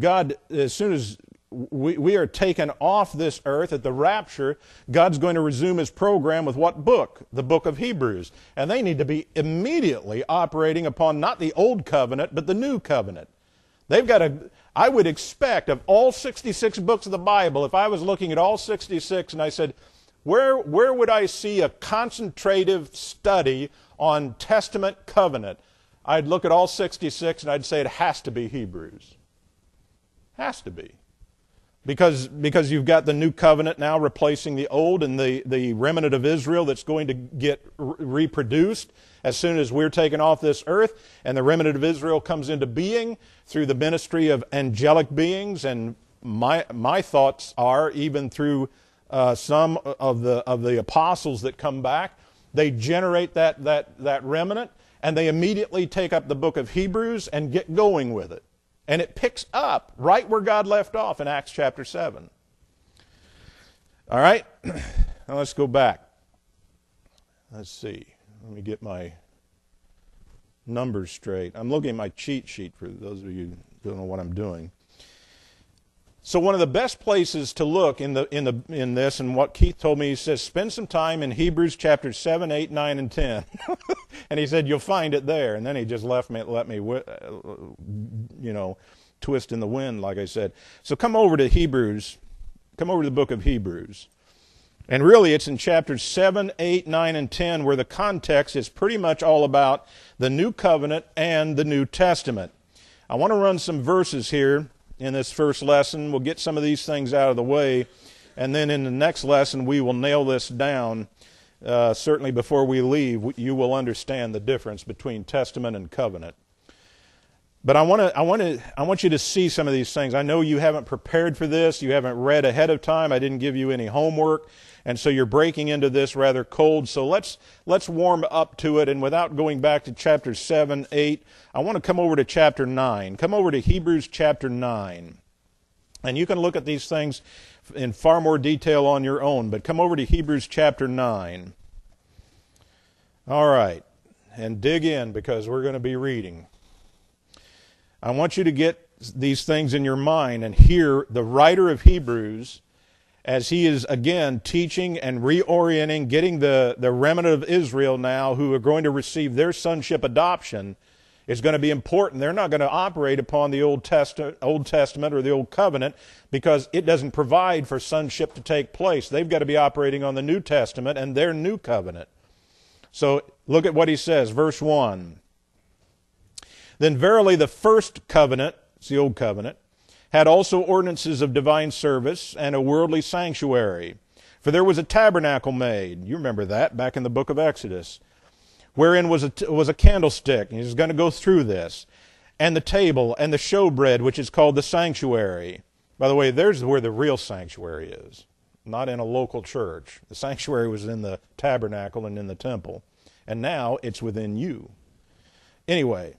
we are taken off this earth at the rapture, God's going to resume His program with what book? The book of Hebrews. And they need to be immediately operating upon not the old covenant, but the new covenant. I would expect of all 66 books of the Bible, if I was looking at all 66 and I said, where would I see a concentrative study on Testament covenant? I'd look at all 66 and I'd say it has to be Hebrews. Has to be. Because you've got the new covenant now replacing the old, and the remnant of Israel that's going to get reproduced as soon as we're taken off this earth, and the remnant of Israel comes into being through the ministry of angelic beings, and my thoughts are even through some of the apostles that come back. They generate that remnant, and they immediately take up the book of Hebrews and get going with it. And it picks up right where God left off in Acts chapter 7. All right, now let's go back. Let's see. Let me get my numbers straight. I'm looking at my cheat sheet for those of you who don't know what I'm doing. So one of the best places to look in this, and what Keith told me, he says, spend some time in Hebrews chapters 7, 8, 9, and 10. And he said, you'll find it there. And then he just let me twist in the wind, like I said. So come over to Hebrews. Come over to the book of Hebrews. And really, it's in chapters 7, 8, 9, and 10 where the context is pretty much all about the New Covenant and the New Testament. I want to run some verses here in this first lesson. We'll get some of these things out of the way, and then in the next lesson we will nail this down. Certainly before we leave, you will understand the difference between testament and covenant. But I want you to see some of these things. I know you haven't prepared for this. You haven't read ahead of time. I didn't give you any homework, and so you're breaking into this rather cold. So let's warm up to it. And without going back to chapter 7, 8, I want to come over to chapter 9. Come over to Hebrews chapter 9. And you can look at these things in far more detail on your own, but come over to Hebrews chapter 9. All right, and dig in because we're going to be reading. I want you to get these things in your mind and hear the writer of Hebrews as he is again teaching and reorienting, getting the remnant of Israel now who are going to receive their sonship adoption. It's going to be important. They're not going to operate upon the Old Testament or the Old Covenant because it doesn't provide for sonship to take place. They've got to be operating on the New Testament and their new covenant. So look at what he says, verse 1. Then verily the first covenant, it's the Old Covenant, had also ordinances of divine service and a worldly sanctuary. For there was a tabernacle made. You remember that back in the book of Exodus. Wherein was a candlestick. And he's going to go through this. And the table and the showbread, which is called the sanctuary. By the way, there's where the real sanctuary is. Not in a local church. The sanctuary was in the tabernacle and in the temple. And now it's within you. Anyway,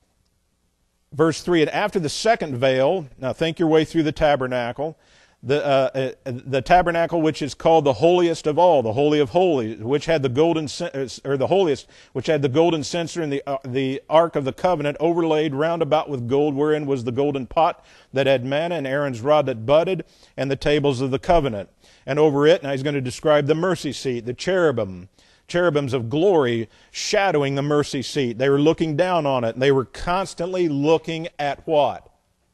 verse 3, and after the second veil, now think your way through the tabernacle, the tabernacle which is called the holiest of all, the holy of holies, which had the golden, or the holiest, which had the golden censer and the ark of the covenant overlaid round about with gold, wherein was the golden pot that had manna and Aaron's rod that budded, and the tables of the covenant. And over it, now he's going to describe the mercy seat, the cherubims of glory shadowing the mercy seat. They were looking down on it. And they were constantly looking at what?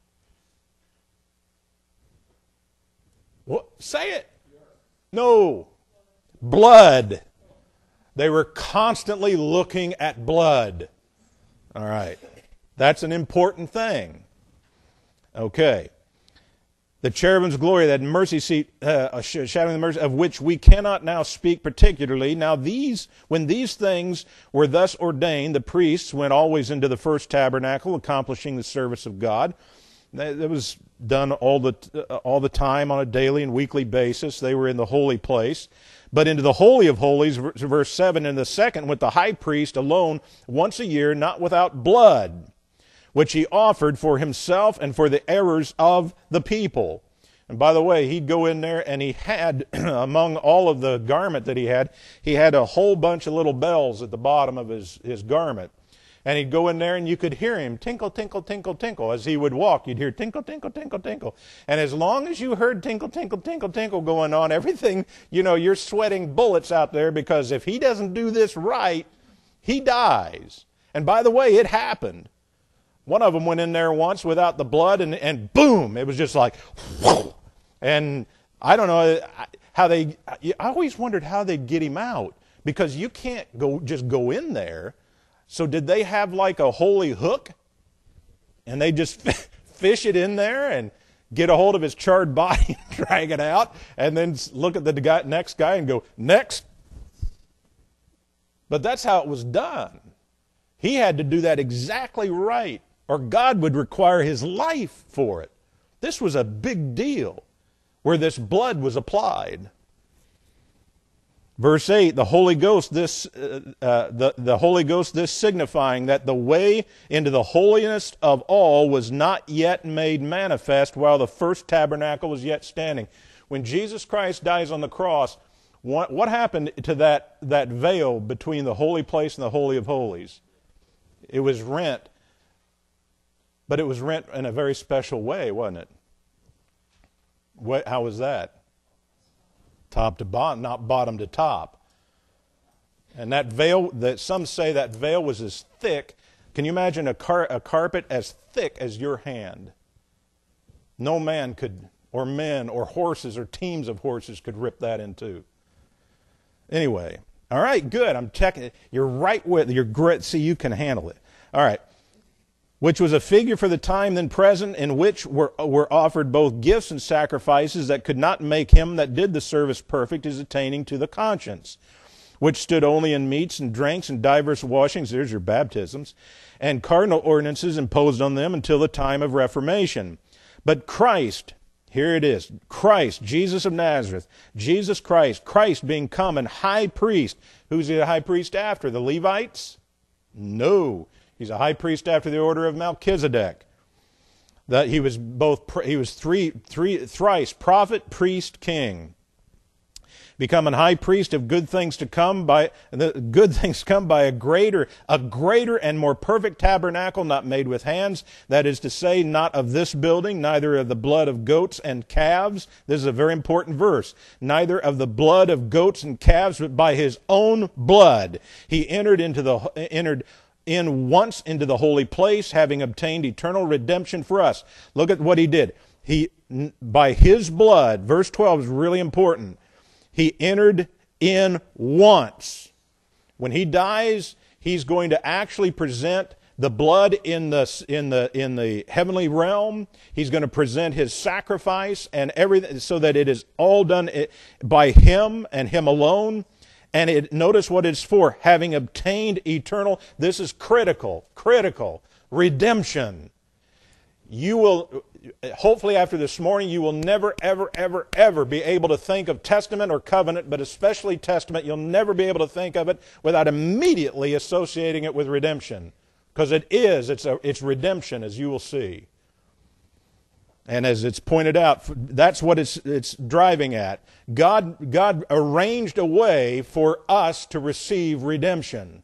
What? Say it. No. Blood. They were constantly looking at blood. All right. That's an important thing. Okay. The cherubim's glory, that mercy seat, shadowing the mercy, of which we cannot now speak particularly. Now when these things were thus ordained, the priests went always into the first tabernacle, accomplishing the service of God. That was done all the time on a daily and weekly basis. They were in the holy place. But into the Holy of Holies, verse 7, in the second went the high priest alone once a year, not without blood, which he offered for himself and for the errors of the people. And by the way, he'd go in there and he had, among all of the garment that he had a whole bunch of little bells at the bottom of his garment. And he'd go in there and you could hear him tinkle, tinkle, tinkle, tinkle. As he would walk, you'd hear tinkle, tinkle, tinkle, tinkle. And as long as you heard tinkle, tinkle, tinkle, tinkle going on, everything, you're sweating bullets out there because if he doesn't do this right, he dies. And by the way, it happened. One of them went in there once without the blood, and boom, it was just like, whoosh. And I don't know how I always wondered how they'd get him out, because you can't just go in there. So did they have like a holy hook, and they just fish it in there and get a hold of his charred body and drag it out, and then look at the next guy and go, next? But that's how it was done. He had to do that exactly right, or God would require his life for it. This was a big deal where this blood was applied. Verse 8, the Holy Ghost, the Holy Ghost, this signifying that the way into the holiest of all was not yet made manifest while the first tabernacle was yet standing. When Jesus Christ dies on the cross, what happened to that veil between the holy place and the Holy of Holies? It was rent, but it was rent in a very special way, wasn't it? How was that? Top to bottom, not bottom to top. And that veil, some say that veil was as thick. Can you imagine a carpet as thick as your hand? No man could, or men, or horses, or teams of horses could rip that in two. Anyway, all right, good. I'm checking. You're right with, you're great. See, you can handle it. All right. Which was a figure for the time then present, in which were offered both gifts and sacrifices that could not make him that did the service perfect as attaining to the conscience, which stood only in meats and drinks and divers washings, there's your baptisms, and cardinal ordinances imposed on them until the time of Reformation. But Christ, here it is, Christ, Jesus of Nazareth, Jesus Christ, Christ being come and high priest. Who's the high priest after? The Levites? No. He's a high priest after the order of Melchizedek. That he was thrice prophet, priest, king. Becoming high priest of good things to come by a greater and more perfect tabernacle, not made with hands, that is to say, not of this building, neither of the blood of goats and calves. This is a very important verse. Neither of the blood of goats and calves, but by his own blood he entered in once into the holy place, having obtained eternal redemption for us. Look at what he did. By his blood, verse 12 is really important. He entered in once. When he dies, he's going to actually present the blood in the heavenly realm. He's going to present his sacrifice and everything, so that it is all done by him and him alone. And notice what it's for, having obtained eternal, this is critical, redemption. You will, hopefully after this morning, you will never, ever, ever, ever be able to think of testament or covenant, but especially testament, you'll never be able to think of it without immediately associating it with redemption. Because it's redemption, as you will see. And as it's pointed out, that's what it's driving at. God arranged a way for us to receive redemption.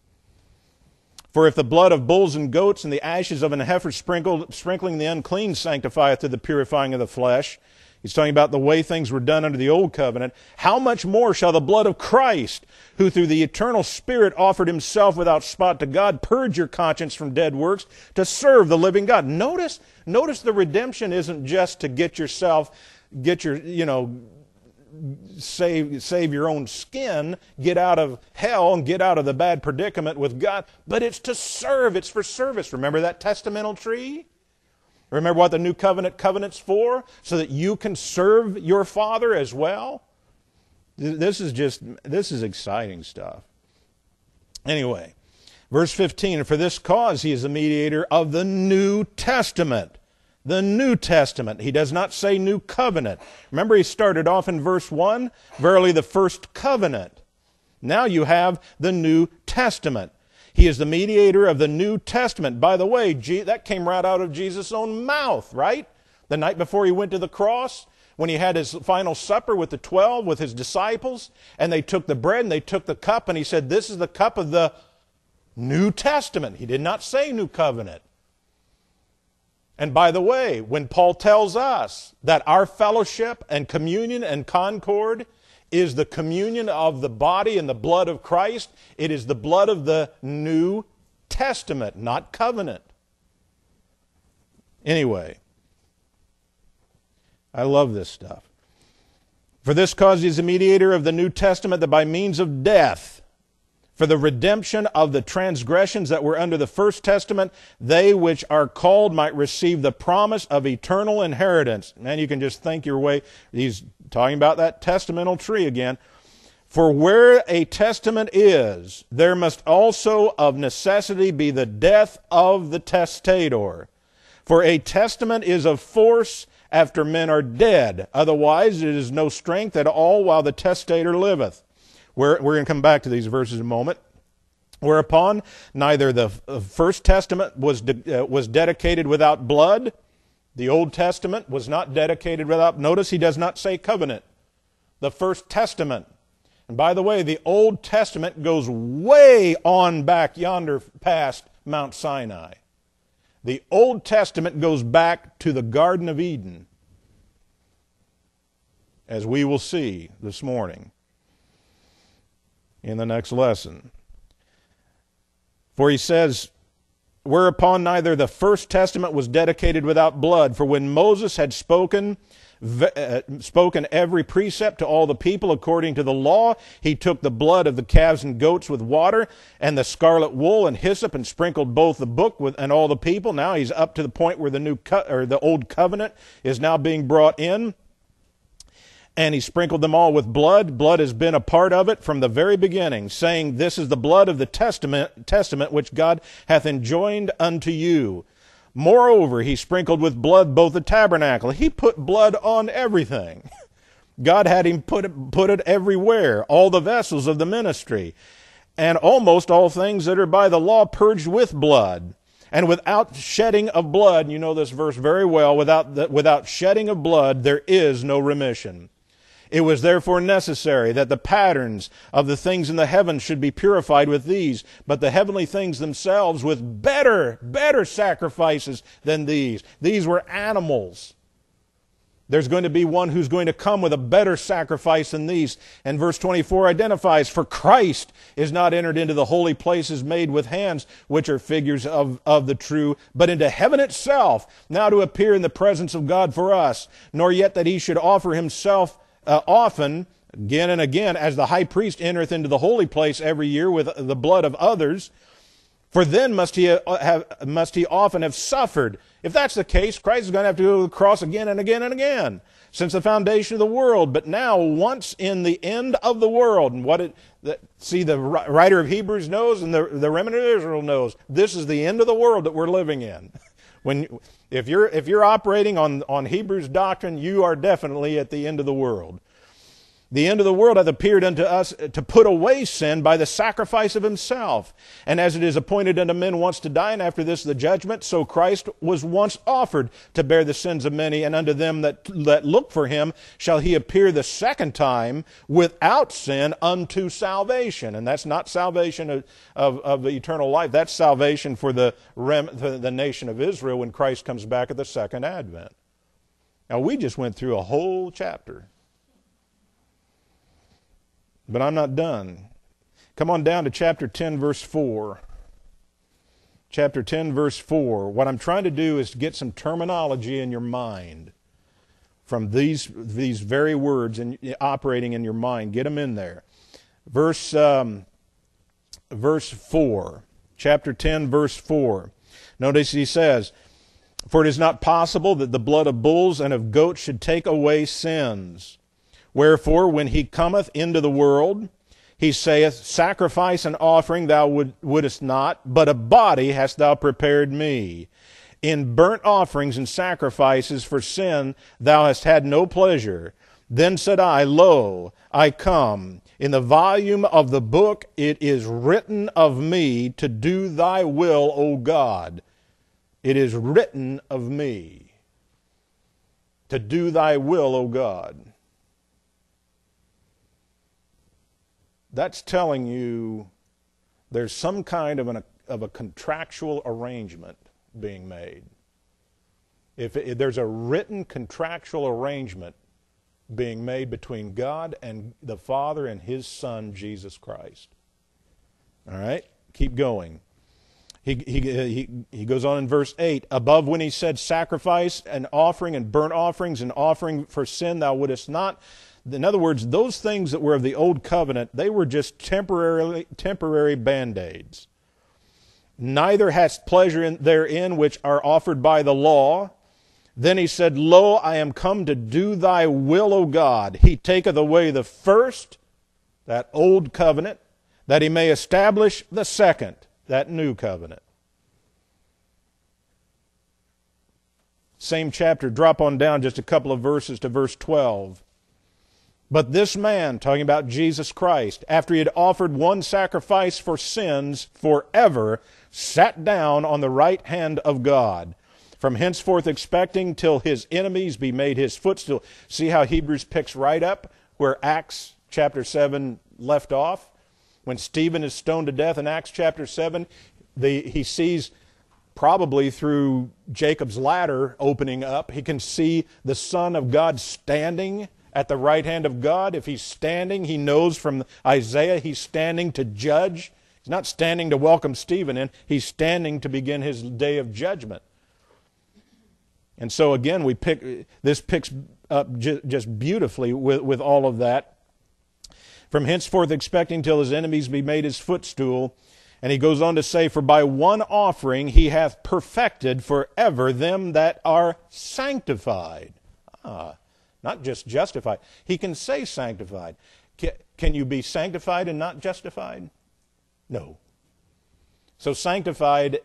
For if the blood of bulls and goats and the ashes of an heifer sprinkling the unclean sanctifieth to the purifying of the flesh, he's talking about the way things were done under the old covenant, how much more shall the blood of Christ, who through the eternal Spirit offered himself without spot to God, purge your conscience from dead works to serve the living God. Notice the redemption isn't just to save your own skin, get out of hell and get out of the bad predicament with God, but it's to serve, it's for service. Remember that testamental tree? Remember what the new covenant's for? So that you can serve your Father as well? This is exciting stuff. Anyway, verse 15, and for this cause he is the mediator of the New Testament. The New Testament. He does not say new covenant. Remember, he started off in verse 1, verily the first covenant. Now you have the New Testament. He is the mediator of the New Testament. By the way, that came right out of Jesus' own mouth, right? The night before he went to the cross, when he had his final supper with the 12, with his disciples, and they took the bread and they took the cup, and he said, this is the cup of the New Testament. He did not say new covenant. And by the way, when Paul tells us that our fellowship and communion and concord is the communion of the body and the blood of Christ, it is the blood of the New Testament, not covenant. Anyway, I love this stuff. For this cause he is the mediator of the New Testament, that by means of death, for the redemption of the transgressions that were under the first testament, they which are called might receive the promise of eternal inheritance. Man, you can just think your way. He's talking about that testamental tree again. For where a testament is, there must also of necessity be the death of the testator. For a testament is of force after men are dead. Otherwise it is no strength at all while the testator liveth. We're going to come back to these verses in a moment. Whereupon neither the first testament was dedicated without blood. The Old Testament was not dedicated without. Notice he does not say covenant. The first testament. And by the way, the Old Testament goes way on back yonder past Mount Sinai. The Old Testament goes back to the Garden of Eden, as we will see this morning in the next lesson. For he says, whereupon neither the first testament was dedicated without blood, for when Moses had spoken every precept to all the people according to the law, he took the blood of the calves and goats with water and the scarlet wool and hyssop and sprinkled both the book and all the people. Now he's up to the point where the old covenant is now being brought in. And he sprinkled them all with blood. Blood has been a part of it from the very beginning, saying, this is the blood of the testament which God hath enjoined unto you. Moreover, he sprinkled with blood both the tabernacle. He put blood on everything. God had him put it everywhere, all the vessels of the ministry, and almost all things that are by the law purged with blood. And without shedding of blood, you know this verse very well, without shedding of blood there is no remission. It was therefore necessary that the patterns of the things in the heavens should be purified with these, but the heavenly things themselves with better sacrifices than these. These were animals. There's going to be one who's going to come with a better sacrifice than these. And verse 24 identifies, for Christ is not entered into the holy places made with hands, which are figures of the true, but into heaven itself, now to appear in the presence of God for us, nor yet that he should offer himself often, again and again, as the high priest entereth into the holy place every year with the blood of others. For then must he often have suffered. If that's the case, Christ is going to have to go to the cross again and again and again, since the foundation of the world. But now, once in the end of the world, and the writer of Hebrews knows, and the remnant of Israel knows, this is the end of the world that we're living in. If you're operating on Hebrews doctrine, you are definitely at the end of the world. The end of the world hath appeared unto us to put away sin by the sacrifice of himself. And as it is appointed unto men once to die, and after this the judgment, so Christ was once offered to bear the sins of many, and unto them that look for him shall he appear the second time without sin unto salvation. And that's not salvation of the eternal life. That's salvation for the nation of Israel when Christ comes back at the second advent. Now, we just went through a whole chapter. But I'm not done. Come on down to chapter 10, verse 4. Chapter 10, verse 4. What I'm trying to do is to get some terminology in your mind from these very words and operating in your mind. Get them in there. Verse 4. Chapter 10, verse 4. Notice he says, for it is not possible that the blood of bulls and of goats should take away sins. Wherefore, when he cometh into the world, he saith, sacrifice and offering thou wouldest not, but a body hast thou prepared me. In burnt offerings and sacrifices for sin thou hast had no pleasure. Then said I, lo, I come. In the volume of the book it is written of me to do thy will, O God. It is written of me to do thy will, O God. That's telling you there's some kind of a contractual arrangement being made. If there's a written contractual arrangement being made between God and the Father and his Son, Jesus Christ. All right? Keep going. He goes on in verse 8, above when he said sacrifice and offering and burnt offerings and offering for sin thou wouldest not. In other words, those things that were of the old covenant, they were just temporary band-aids. Neither hast pleasure therein which are offered by the law. Then he said, Lo, I am come to do thy will, O God. He taketh away the first, that old covenant, that he may establish the second, that new covenant. Same chapter, drop on down just a couple of verses to verse 12. But this man, talking about Jesus Christ, after he had offered one sacrifice for sins forever, sat down on the right hand of God, from henceforth expecting till his enemies be made his footstool. See how Hebrews picks right up where Acts chapter 7 left off? When Stephen is stoned to death in Acts chapter 7, he sees, probably through Jacob's ladder opening up, he can see the Son of God standing at the right hand of God. If he's standing, he knows from Isaiah he's standing to judge. He's not standing to welcome Stephen in. He's standing to begin his day of judgment. And so again, this picks up just beautifully with all of that. From henceforth expecting till his enemies be made his footstool. And he goes on to say, for by one offering he hath perfected forever them that are sanctified. Not just justified. He can say sanctified. Can you be sanctified and not justified? No. So sanctified,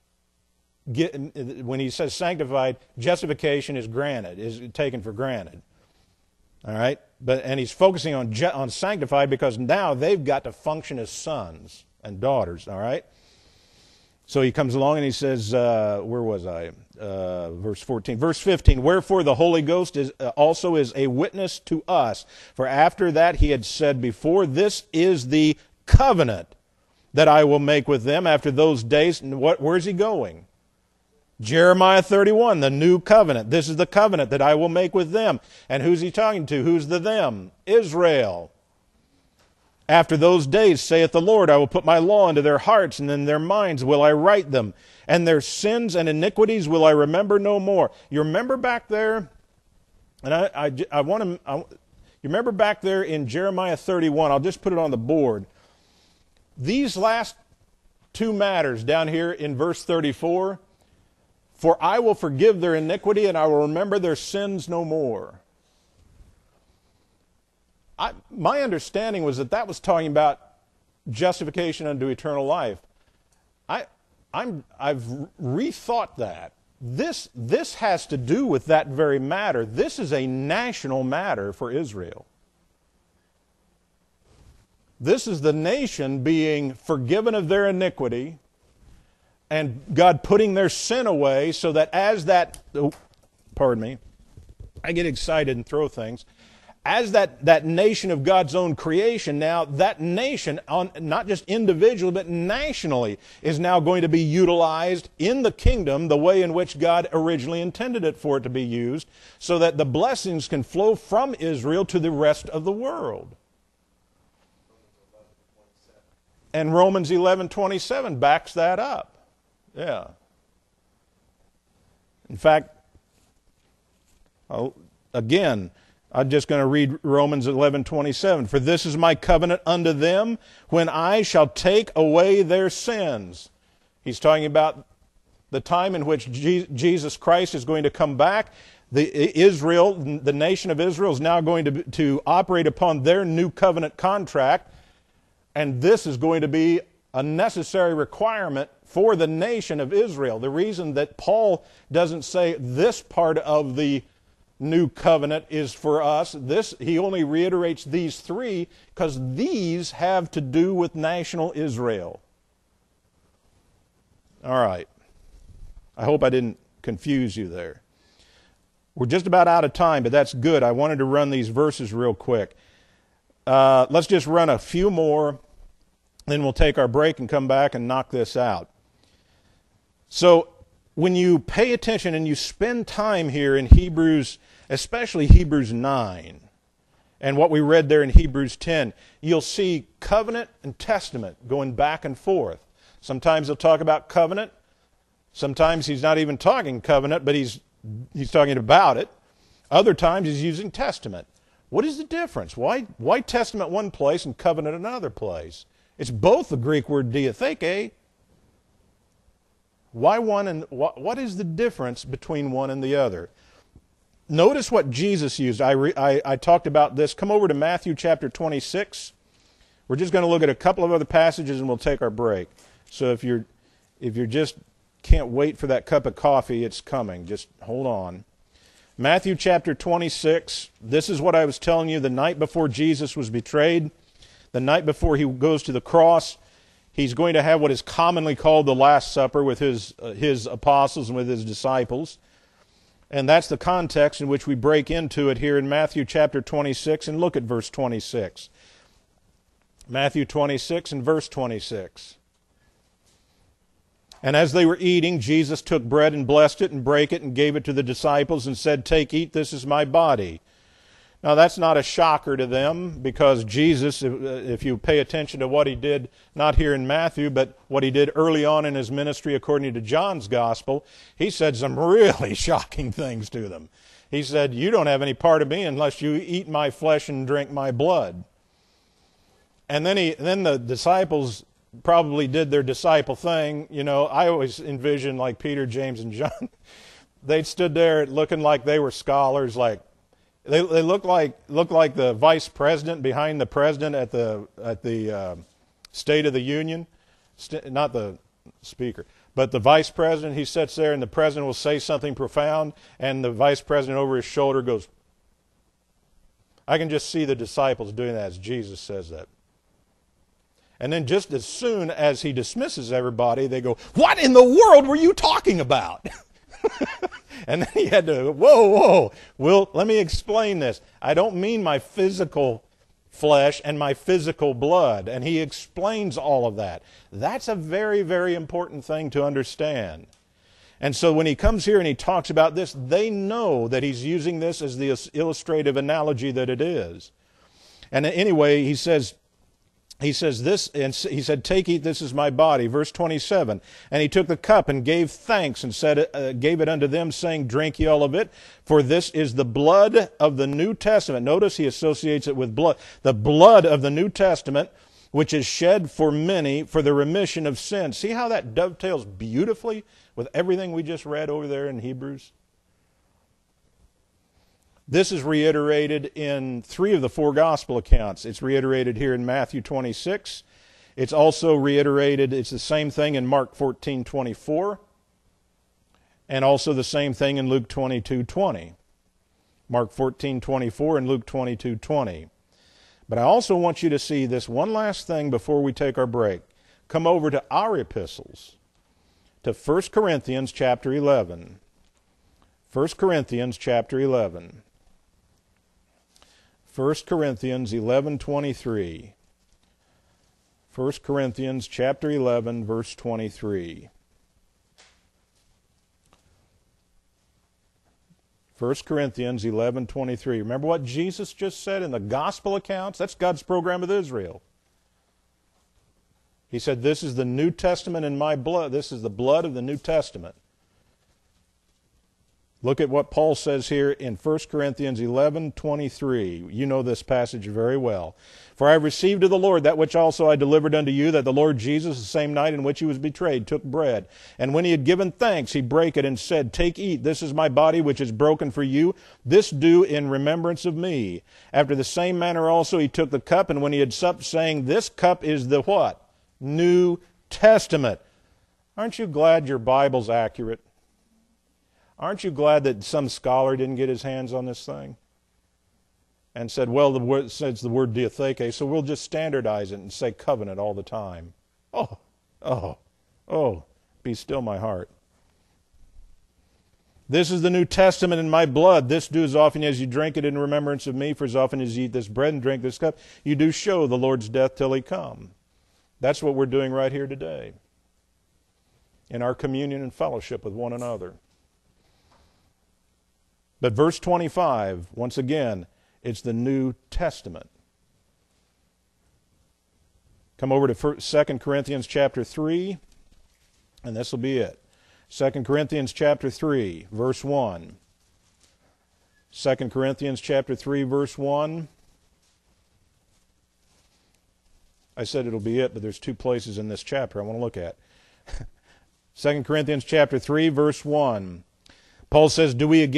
when he says sanctified, justification is granted, is taken for granted. All right? And he's focusing on sanctified because now they've got to function as sons and daughters. All right? So he comes along and he says, where was I? Verse 14. Verse 15, wherefore the Holy Ghost also is a witness to us. For after that he had said before, this is the covenant that I will make with them after those days. And where's he going? Jeremiah 31, the new covenant. This is the covenant that I will make with them. And who's he talking to? Who's the them? Israel. After those days, saith the Lord, I will put my law into their hearts, and in their minds will I write them. And their sins and iniquities will I remember no more. You remember back there, and you remember back there in Jeremiah 31, I'll just put it on the board. These last two matters down here in verse 34, for I will forgive their iniquity and I will remember their sins no more. My understanding was that was talking about justification unto eternal life. I've rethought that. This has to do with that very matter. This is a national matter for Israel. This is the nation being forgiven of their iniquity and God putting their sin away so that as that, I get excited and throw things. As that nation of God's own creation, now that nation, not just individually, but nationally, is now going to be utilized in the kingdom the way in which God originally intended it for it to be used, so that the blessings can flow from Israel to the rest of the world. And Romans 11:27 backs that up. Yeah. In fact, again, I'm just going to read Romans 11:27. For this is my covenant unto them when I shall take away their sins. He's talking about the time in which Jesus Christ is going to come back. The nation of Israel is now going to operate upon their new covenant contract. And this is going to be a necessary requirement for the nation of Israel. The reason that Paul doesn't say this part of the new covenant is for us, he only reiterates these three because these have to do with national Israel. All right. I hope I didn't confuse you there. We're just about out of time, but that's good. I wanted to run these verses real quick. Let's just run a few more, then we'll take our break and come back and knock this out. So when you pay attention and you spend time here in Hebrews, especially Hebrews 9, and what we read there in Hebrews 10, you'll see covenant and testament going back and forth. Sometimes he'll talk about covenant. Sometimes he's not even talking covenant, but he's talking about it. Other times he's using testament. What is the difference? Why testament one place and covenant another place? It's both the Greek word diatheke. Why one and what is the difference between one and the other? Notice what Jesus used. I talked about this. Come over to Matthew chapter 26. We're just going to look at a couple of other passages and we'll take our break. So if you're just can't wait for that cup of coffee, it's coming. Just hold on. Matthew chapter 26. This is what I was telling you the night before Jesus was betrayed, the night before he goes to the cross. He's going to have what is commonly called the Last Supper with his apostles and with his disciples. And that's the context in which we break into it here in Matthew chapter 26, and look at verse 26. Matthew 26 and verse 26. And as they were eating, Jesus took bread and blessed it and brake it and gave it to the disciples and said, "Take, eat, this is my body." Now that's not a shocker to them, because Jesus, if you pay attention to what he did, not here in Matthew, but what he did early on in his ministry according to John's gospel, he said some really shocking things to them. He said, "You don't have any part of me unless you eat my flesh and drink my blood." And then the disciples probably did their disciple thing. You know, I always envision like Peter, James, and John. They stood there looking like they were scholars, like they looked like the vice president behind the president at the State of the Union, not the speaker, but the vice president. He sits there, and the president will say something profound, and the vice president over his shoulder goes. I can just see the disciples doing that as Jesus says that. And then just as soon as he dismisses everybody, they go, "What in the world were you talking about?" And then he had to, whoa, well, let me explain this. I don't mean my physical flesh and my physical blood. And he explains all of that. That's a very, very important thing to understand. And so when he comes here and he talks about this, they know that he's using this as the illustrative analogy that it is. And anyway, he says this, and he said, "Take, eat, this is my body." Verse 27, "And he took the cup and gave thanks and gave it unto them, saying, Drink ye all of it, for this is the blood of the New Testament." Notice he associates it with blood. The blood of the New Testament, which is shed for many for the remission of sins. See how that dovetails beautifully with everything we just read over there in Hebrews? This is reiterated in 3 of the 4 gospel accounts. It's reiterated here in Matthew 26. It's also reiterated, it's the same thing in Mark 14:24, and also the same thing in Luke 22:20. Mark 14:24 and Luke 22:20. But I also want you to see this one last thing before we take our break. Come over to our epistles, to 1 Corinthians chapter 11. 1 Corinthians chapter 11. 1 Corinthians 11:23. 1 Corinthians chapter 11, verse 23. 1 Corinthians 11:23. Remember what Jesus just said in the gospel accounts? That's God's program with Israel. He said, "This is the New Testament in my blood. This is the blood of the New Testament." Look at what Paul says here in 1 Corinthians 11:23. You know this passage very well. "For I have received of the Lord that which also I delivered unto you, that the Lord Jesus, the same night in which he was betrayed, took bread. And when he had given thanks, he brake it and said, Take, eat, this is my body which is broken for you. This do in remembrance of me. After the same manner also he took the cup, and when he had supped, saying, This cup is the what? New Testament." Aren't you glad your Bible's accurate? Aren't you glad that some scholar didn't get his hands on this thing and said, well, the word says the word diatheke, so we'll just standardize it and say covenant all the time? Oh, be still my heart. "This is the New Testament in my blood. This do as often as you drink it in remembrance of me, for as often as you eat this bread and drink this cup, you do show the Lord's death till he come." That's what we're doing right here today in our communion and fellowship with one another. But verse 25, once again, it's the New Testament. Come over to 2 Corinthians chapter 3. And this will be it. 2 Corinthians chapter 3, verse 1. 2 Corinthians chapter 3, verse 1. I said it'll be it, but there's two places in this chapter I want to look at. 2 Corinthians chapter 3, verse 1. Paul says, do we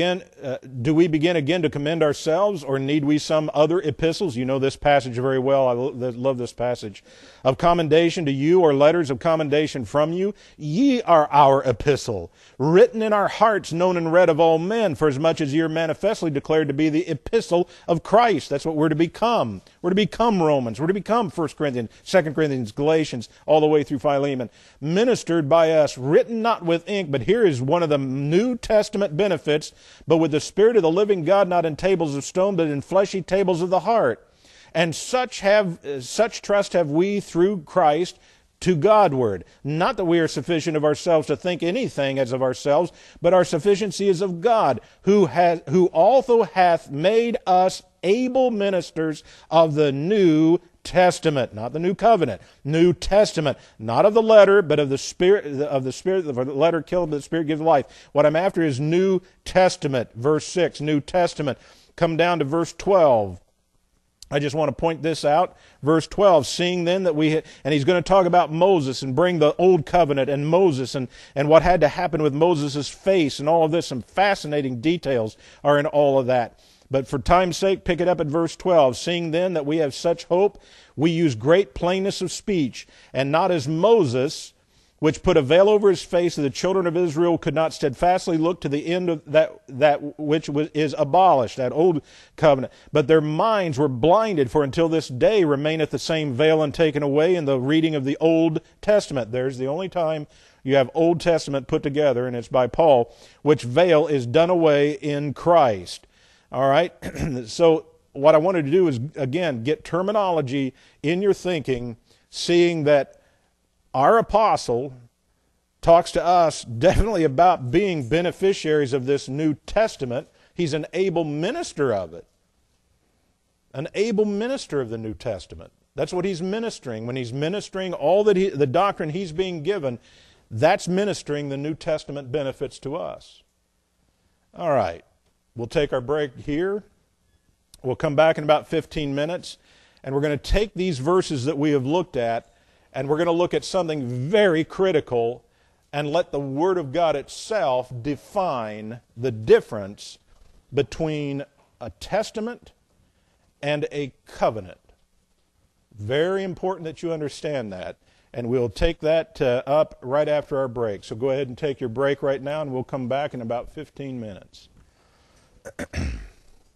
begin again to commend ourselves, or need we some other epistles? You know this passage very well. I love this passage. Of commendation to you, or letters of commendation from you? Ye are our epistle, written in our hearts, known and read of all men, for as much as ye are manifestly declared to be the epistle of Christ. That's what we're to become. We're to become Romans. We're to become 1 Corinthians, 2 Corinthians, Galatians, all the way through Philemon. Ministered by us, written not with ink, but here is one of the New Testament benefits, but with the Spirit of the living God, not in tables of stone, but in fleshy tables of the heart. And such trust have we through Christ to Godward. Not that we are sufficient of ourselves to think anything as of ourselves, but our sufficiency is of God, who also hath made us able ministers of the New Testament, not the New Covenant, New Testament, not of the letter, but of the Spirit. The letter killed, but the Spirit gives life. What I'm after is New Testament, verse 6, New Testament. Come down to verse 12. I just want to point this out. Verse 12, seeing then that and he's going to talk about Moses and bring the old covenant and Moses and what had to happen with Moses' face and all of this. Some fascinating details are in all of that. But for time's sake, pick it up at verse 12. Seeing then that we have such hope, we use great plainness of speech, and not as Moses, which put a veil over his face, that the children of Israel could not steadfastly look to the end of that which is abolished, that old covenant. But their minds were blinded, for until this day remaineth the same veil untaken away in the reading of the Old Testament. There's the only time you have Old Testament put together, and it's by Paul, which veil is done away in Christ. All right? So what I wanted to do is, again, get terminology in your thinking, seeing that our apostle talks to us definitely about being beneficiaries of this New Testament. He's an able minister of it. An able minister of the New Testament. That's what he's ministering. When he's ministering all that the doctrine he's being given, that's ministering the New Testament benefits to us. All right. We'll take our break here. We'll come back in about 15 minutes, and we're going to take these verses that we have looked at, and we're going to look at something very critical and let the Word of God itself define the difference between a testament and a covenant. Very important that you understand that. And we'll take that up right after our break. So go ahead and take your break right now, and we'll come back in about 15 minutes.